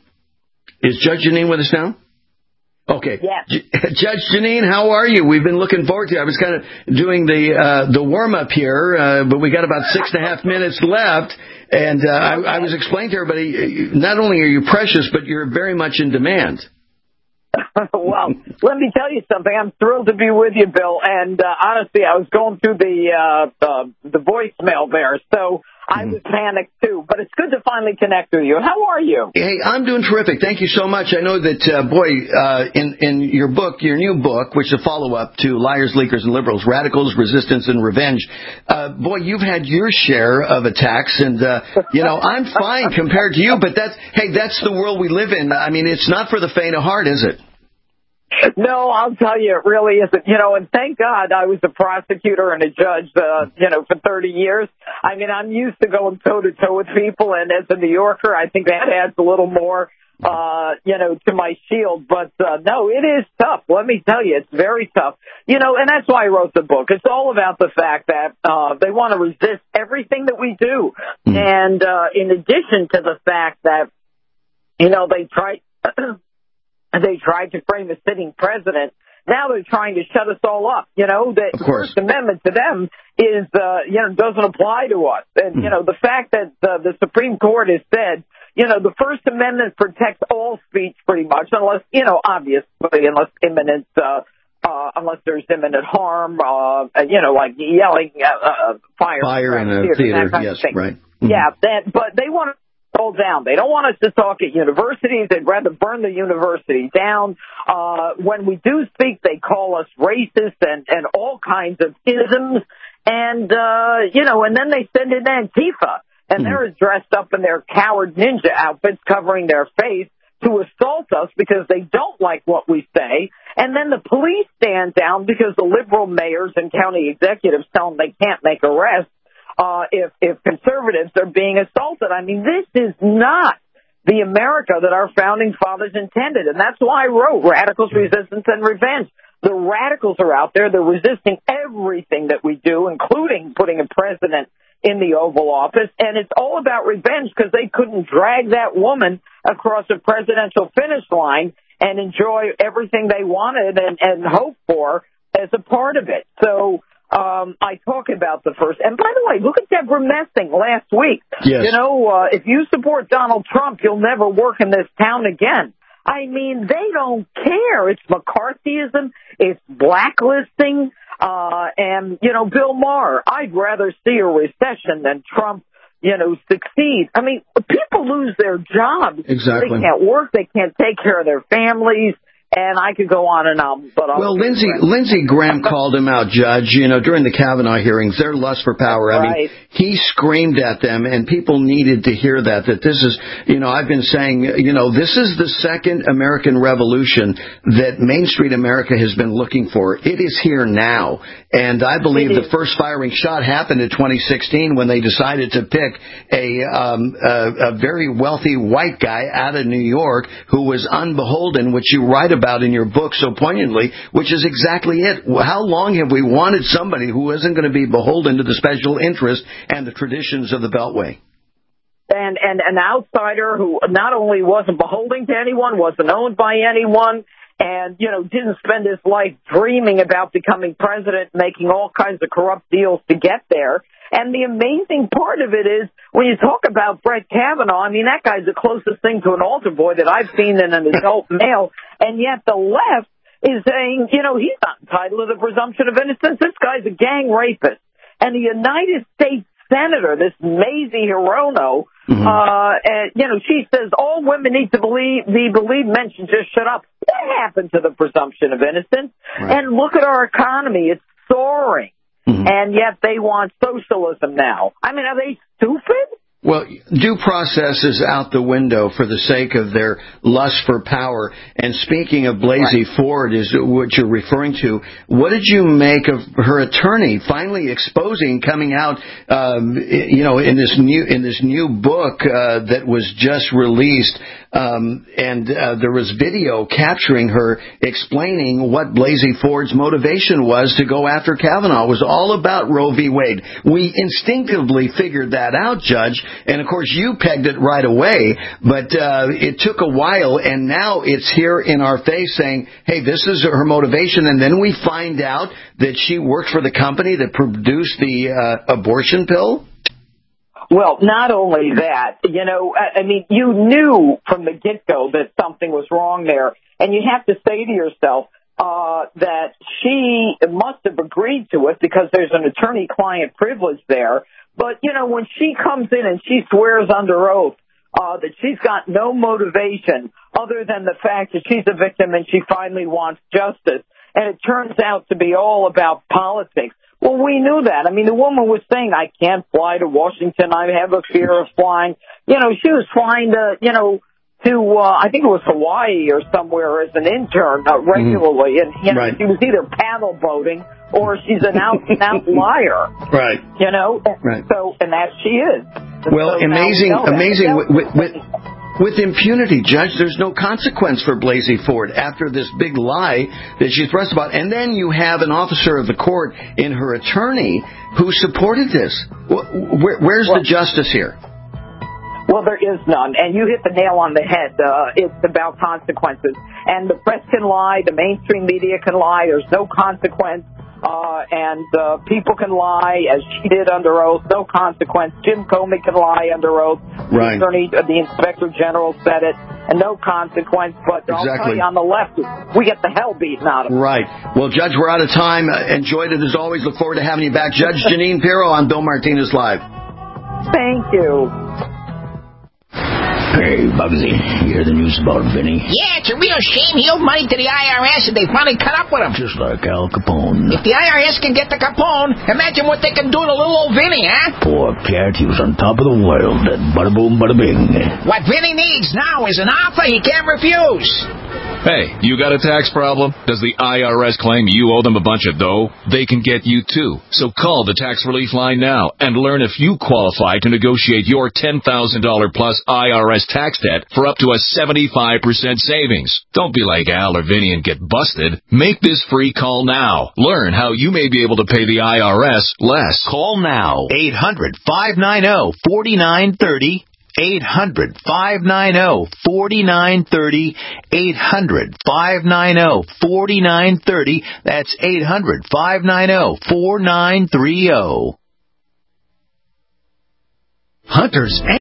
Is Judge Janine with us now? Okay. Yeah. J- Judge Janine, how are you? We've been looking forward to you. I was kind of doing the uh, the warm-up here, uh, but we got about six and a half minutes left. And uh, I, I was explaining to everybody, not only are you precious, but you're very much in demand. Well, let me tell you something. I'm thrilled to be with you, Bill. And uh, honestly, I was going through the uh, uh, the voicemail there, so I was panicked too. But it's good to finally connect with you. How are you? Hey, I'm doing terrific. Thank you so much. I know that, uh, boy, uh, in in your book, your new book, which is a follow-up to Liars, Leakers, and Liberals, Radicals, Resistance, and Revenge, uh, boy, you've had your share of attacks, and uh, you know, I'm fine compared to you. But that's hey, that's the world we live in. I mean, it's not for the faint of heart, is it? No, I'll tell you, it really isn't. You know, and thank God I was a prosecutor and a judge, uh, you know, for thirty years. I mean, I'm used to going toe-to-toe with people, and as a New Yorker, I think that adds a little more, uh, you know, to my shield. But, uh, no, it is tough. Let me tell you, it's very tough. You know, and that's why I wrote the book. It's all about the fact that uh, they want to resist everything that we do. Mm. And uh, in addition to the fact that, you know, they try... They tried to frame a sitting president. Now they're trying to shut us all up. You know, the First Amendment to them is, uh, you know, doesn't apply to us. And, mm. you know, the fact that uh, the Supreme Court has said, you know, the First Amendment protects all speech pretty much, unless, you know, obviously, unless imminent, uh, uh, unless there's imminent harm, uh, you know, like yelling, uh, uh fire. Fire in a theater, yes, right. Mm-hmm. Yeah, that, but they want to all down. They don't want us to talk at universities. They'd rather burn the university down. Uh, when we do speak, they call us racist and, and all kinds of isms. And, uh, you know, and then they send in Antifa. And they're dressed up in their coward ninja outfits covering their face to assault us because they don't like what we say. And then the police stand down because the liberal mayors and county executives tell them they can't make arrests. Uh, if, if conservatives are being assaulted. I mean, this is not the America that our founding fathers intended. And that's why I wrote Radicals, Resistance, and Revenge. The radicals are out there. They're resisting everything that we do, including putting a president in the Oval Office. And it's all about revenge because they couldn't drag that woman across a presidential finish line and enjoy everything they wanted and, and hoped for as a part of it. So, Um, I talk about the first. And by the way, look at Deborah Messing last week. Yes. You know, uh, if you support Donald Trump, you'll never work in this town again. I mean, they don't care. It's McCarthyism. It's blacklisting. Uh, and, you know, Bill Maher, I'd rather see a recession than Trump you know, succeed. I mean, people lose their jobs. Exactly. They can't work. They can't take care of their families. And I could go on and on, but I'll well, Lindsey Lindsey Graham called him out, Judge. You know, during the Kavanaugh hearings, their lust for power. I right. mean, he screamed at them, and people needed to hear that. That this is, you know, I've been saying, you know, this is the second American Revolution that Main Street America has been looking for. It is here now, and I believe the first firing shot happened in twenty sixteen when they decided to pick a um, a, a very wealthy white guy out of New York who was unbeholden, which you write about. about in your book so poignantly, which is exactly it. How long have we wanted somebody who isn't going to be beholden to the special interest and the traditions of the Beltway? And, and an outsider who not only wasn't beholden to anyone, wasn't owned by anyone, and, you know, didn't spend his life dreaming about becoming president, making all kinds of corrupt deals to get there. And the amazing part of it is, when you talk about Brett Kavanaugh, I mean, that guy's the closest thing to an altar boy that I've seen in an adult male, and yet the left is saying, you know, he's not entitled to the presumption of innocence. This guy's a gang rapist. And the United States Senator, this Mazie Hirono, mm-hmm. uh, and, you know, she says all women need to believe, be believed, men should just shut up. What happened to the presumption of innocence? Right. And look at our economy. It's soaring. Mm-hmm. And yet they want socialism now. I mean, are they stupid? Well, due process is out the window for the sake of their lust for power. And speaking of Blasey right. Ford, is what you're referring to. What did you make of her attorney finally exposing, coming out, um, you know, in this new in this new book uh, that was just released, um, and uh, there was video capturing her explaining what Blasey Ford's motivation was to go after Kavanaugh. It was all about Roe v. Wade. We instinctively figured that out, Judge. And, of course, you pegged it right away, but uh, it took a while, and now it's here in our face saying, hey, this is her motivation, and then we find out that she worked for the company that produced the uh, abortion pill? Well, not only that, you know, I mean, you knew from the get-go that something was wrong there, and you have to say to yourself, Uh, that she must have agreed to it because there's an attorney-client privilege there. But, you know, when she comes in and she swears under oath uh, that she's got no motivation other than the fact that she's a victim and she finally wants justice, and it turns out to be all about politics. Well, we knew that. I mean, the woman was saying, I can't fly to Washington. I have a fear of flying. You know, she was flying to, you know, to, uh, I think it was Hawaii or somewhere as an intern uh, regularly. Mm-hmm. And, you know, right. she was either paddle boating or she's an out and out liar. Right. You know? Right. So, and that she is. And well, so amazing, we amazing. With, with, with, with impunity, Judge, there's no consequence for Blasey Ford after this big lie that she thrust about. And then you have an officer of the court in her attorney who supported this. Where, where's well, the justice here? Well, there is none, and you hit the nail on the head. Uh, it's about consequences. And the press can lie, the mainstream media can lie, there's no consequence, uh, and uh, people can lie, as she did under oath, no consequence. Jim Comey can lie under oath. Right. The attorney, the inspector general said it, and no consequence. But exactly. I'll tell you, on the left, we get the hell beaten out of it. Right. Well, Judge, we're out of time. Uh, enjoyed it as always. Look forward to having you back. Judge Jeanine Pirro on Bill Martinez Live. Thank you. Hey, Bugsy, you hear the news about Vinny? Yeah, it's a real shame. He owed money to the I R S, and they finally cut up with him. Just like Al Capone. If the I R S can get the Capone, imagine what they can do to little old Vinny, huh? Poor cat, he was on top of the world. That bada boom, bada bing. What Vinny needs now is an offer he can't refuse. Hey, you got a tax problem? Does the I R S claim you owe them a bunch of dough? They can get you too. So call the Tax Relief Line now and learn if you qualify to negotiate your ten thousand dollars plus I R S tax debt for up to a seventy-five percent savings. Don't be like Al or Vinny and get busted. Make this free call now. Learn how you may be able to pay the I R S less. Call now. eight hundred, five nine zero, four nine three zero. eight hundred, five nine zero, four nine three zero. eight hundred, five nine zero, four nine three zero. That's eight hundred, five nine zero, four nine three zero. Hunters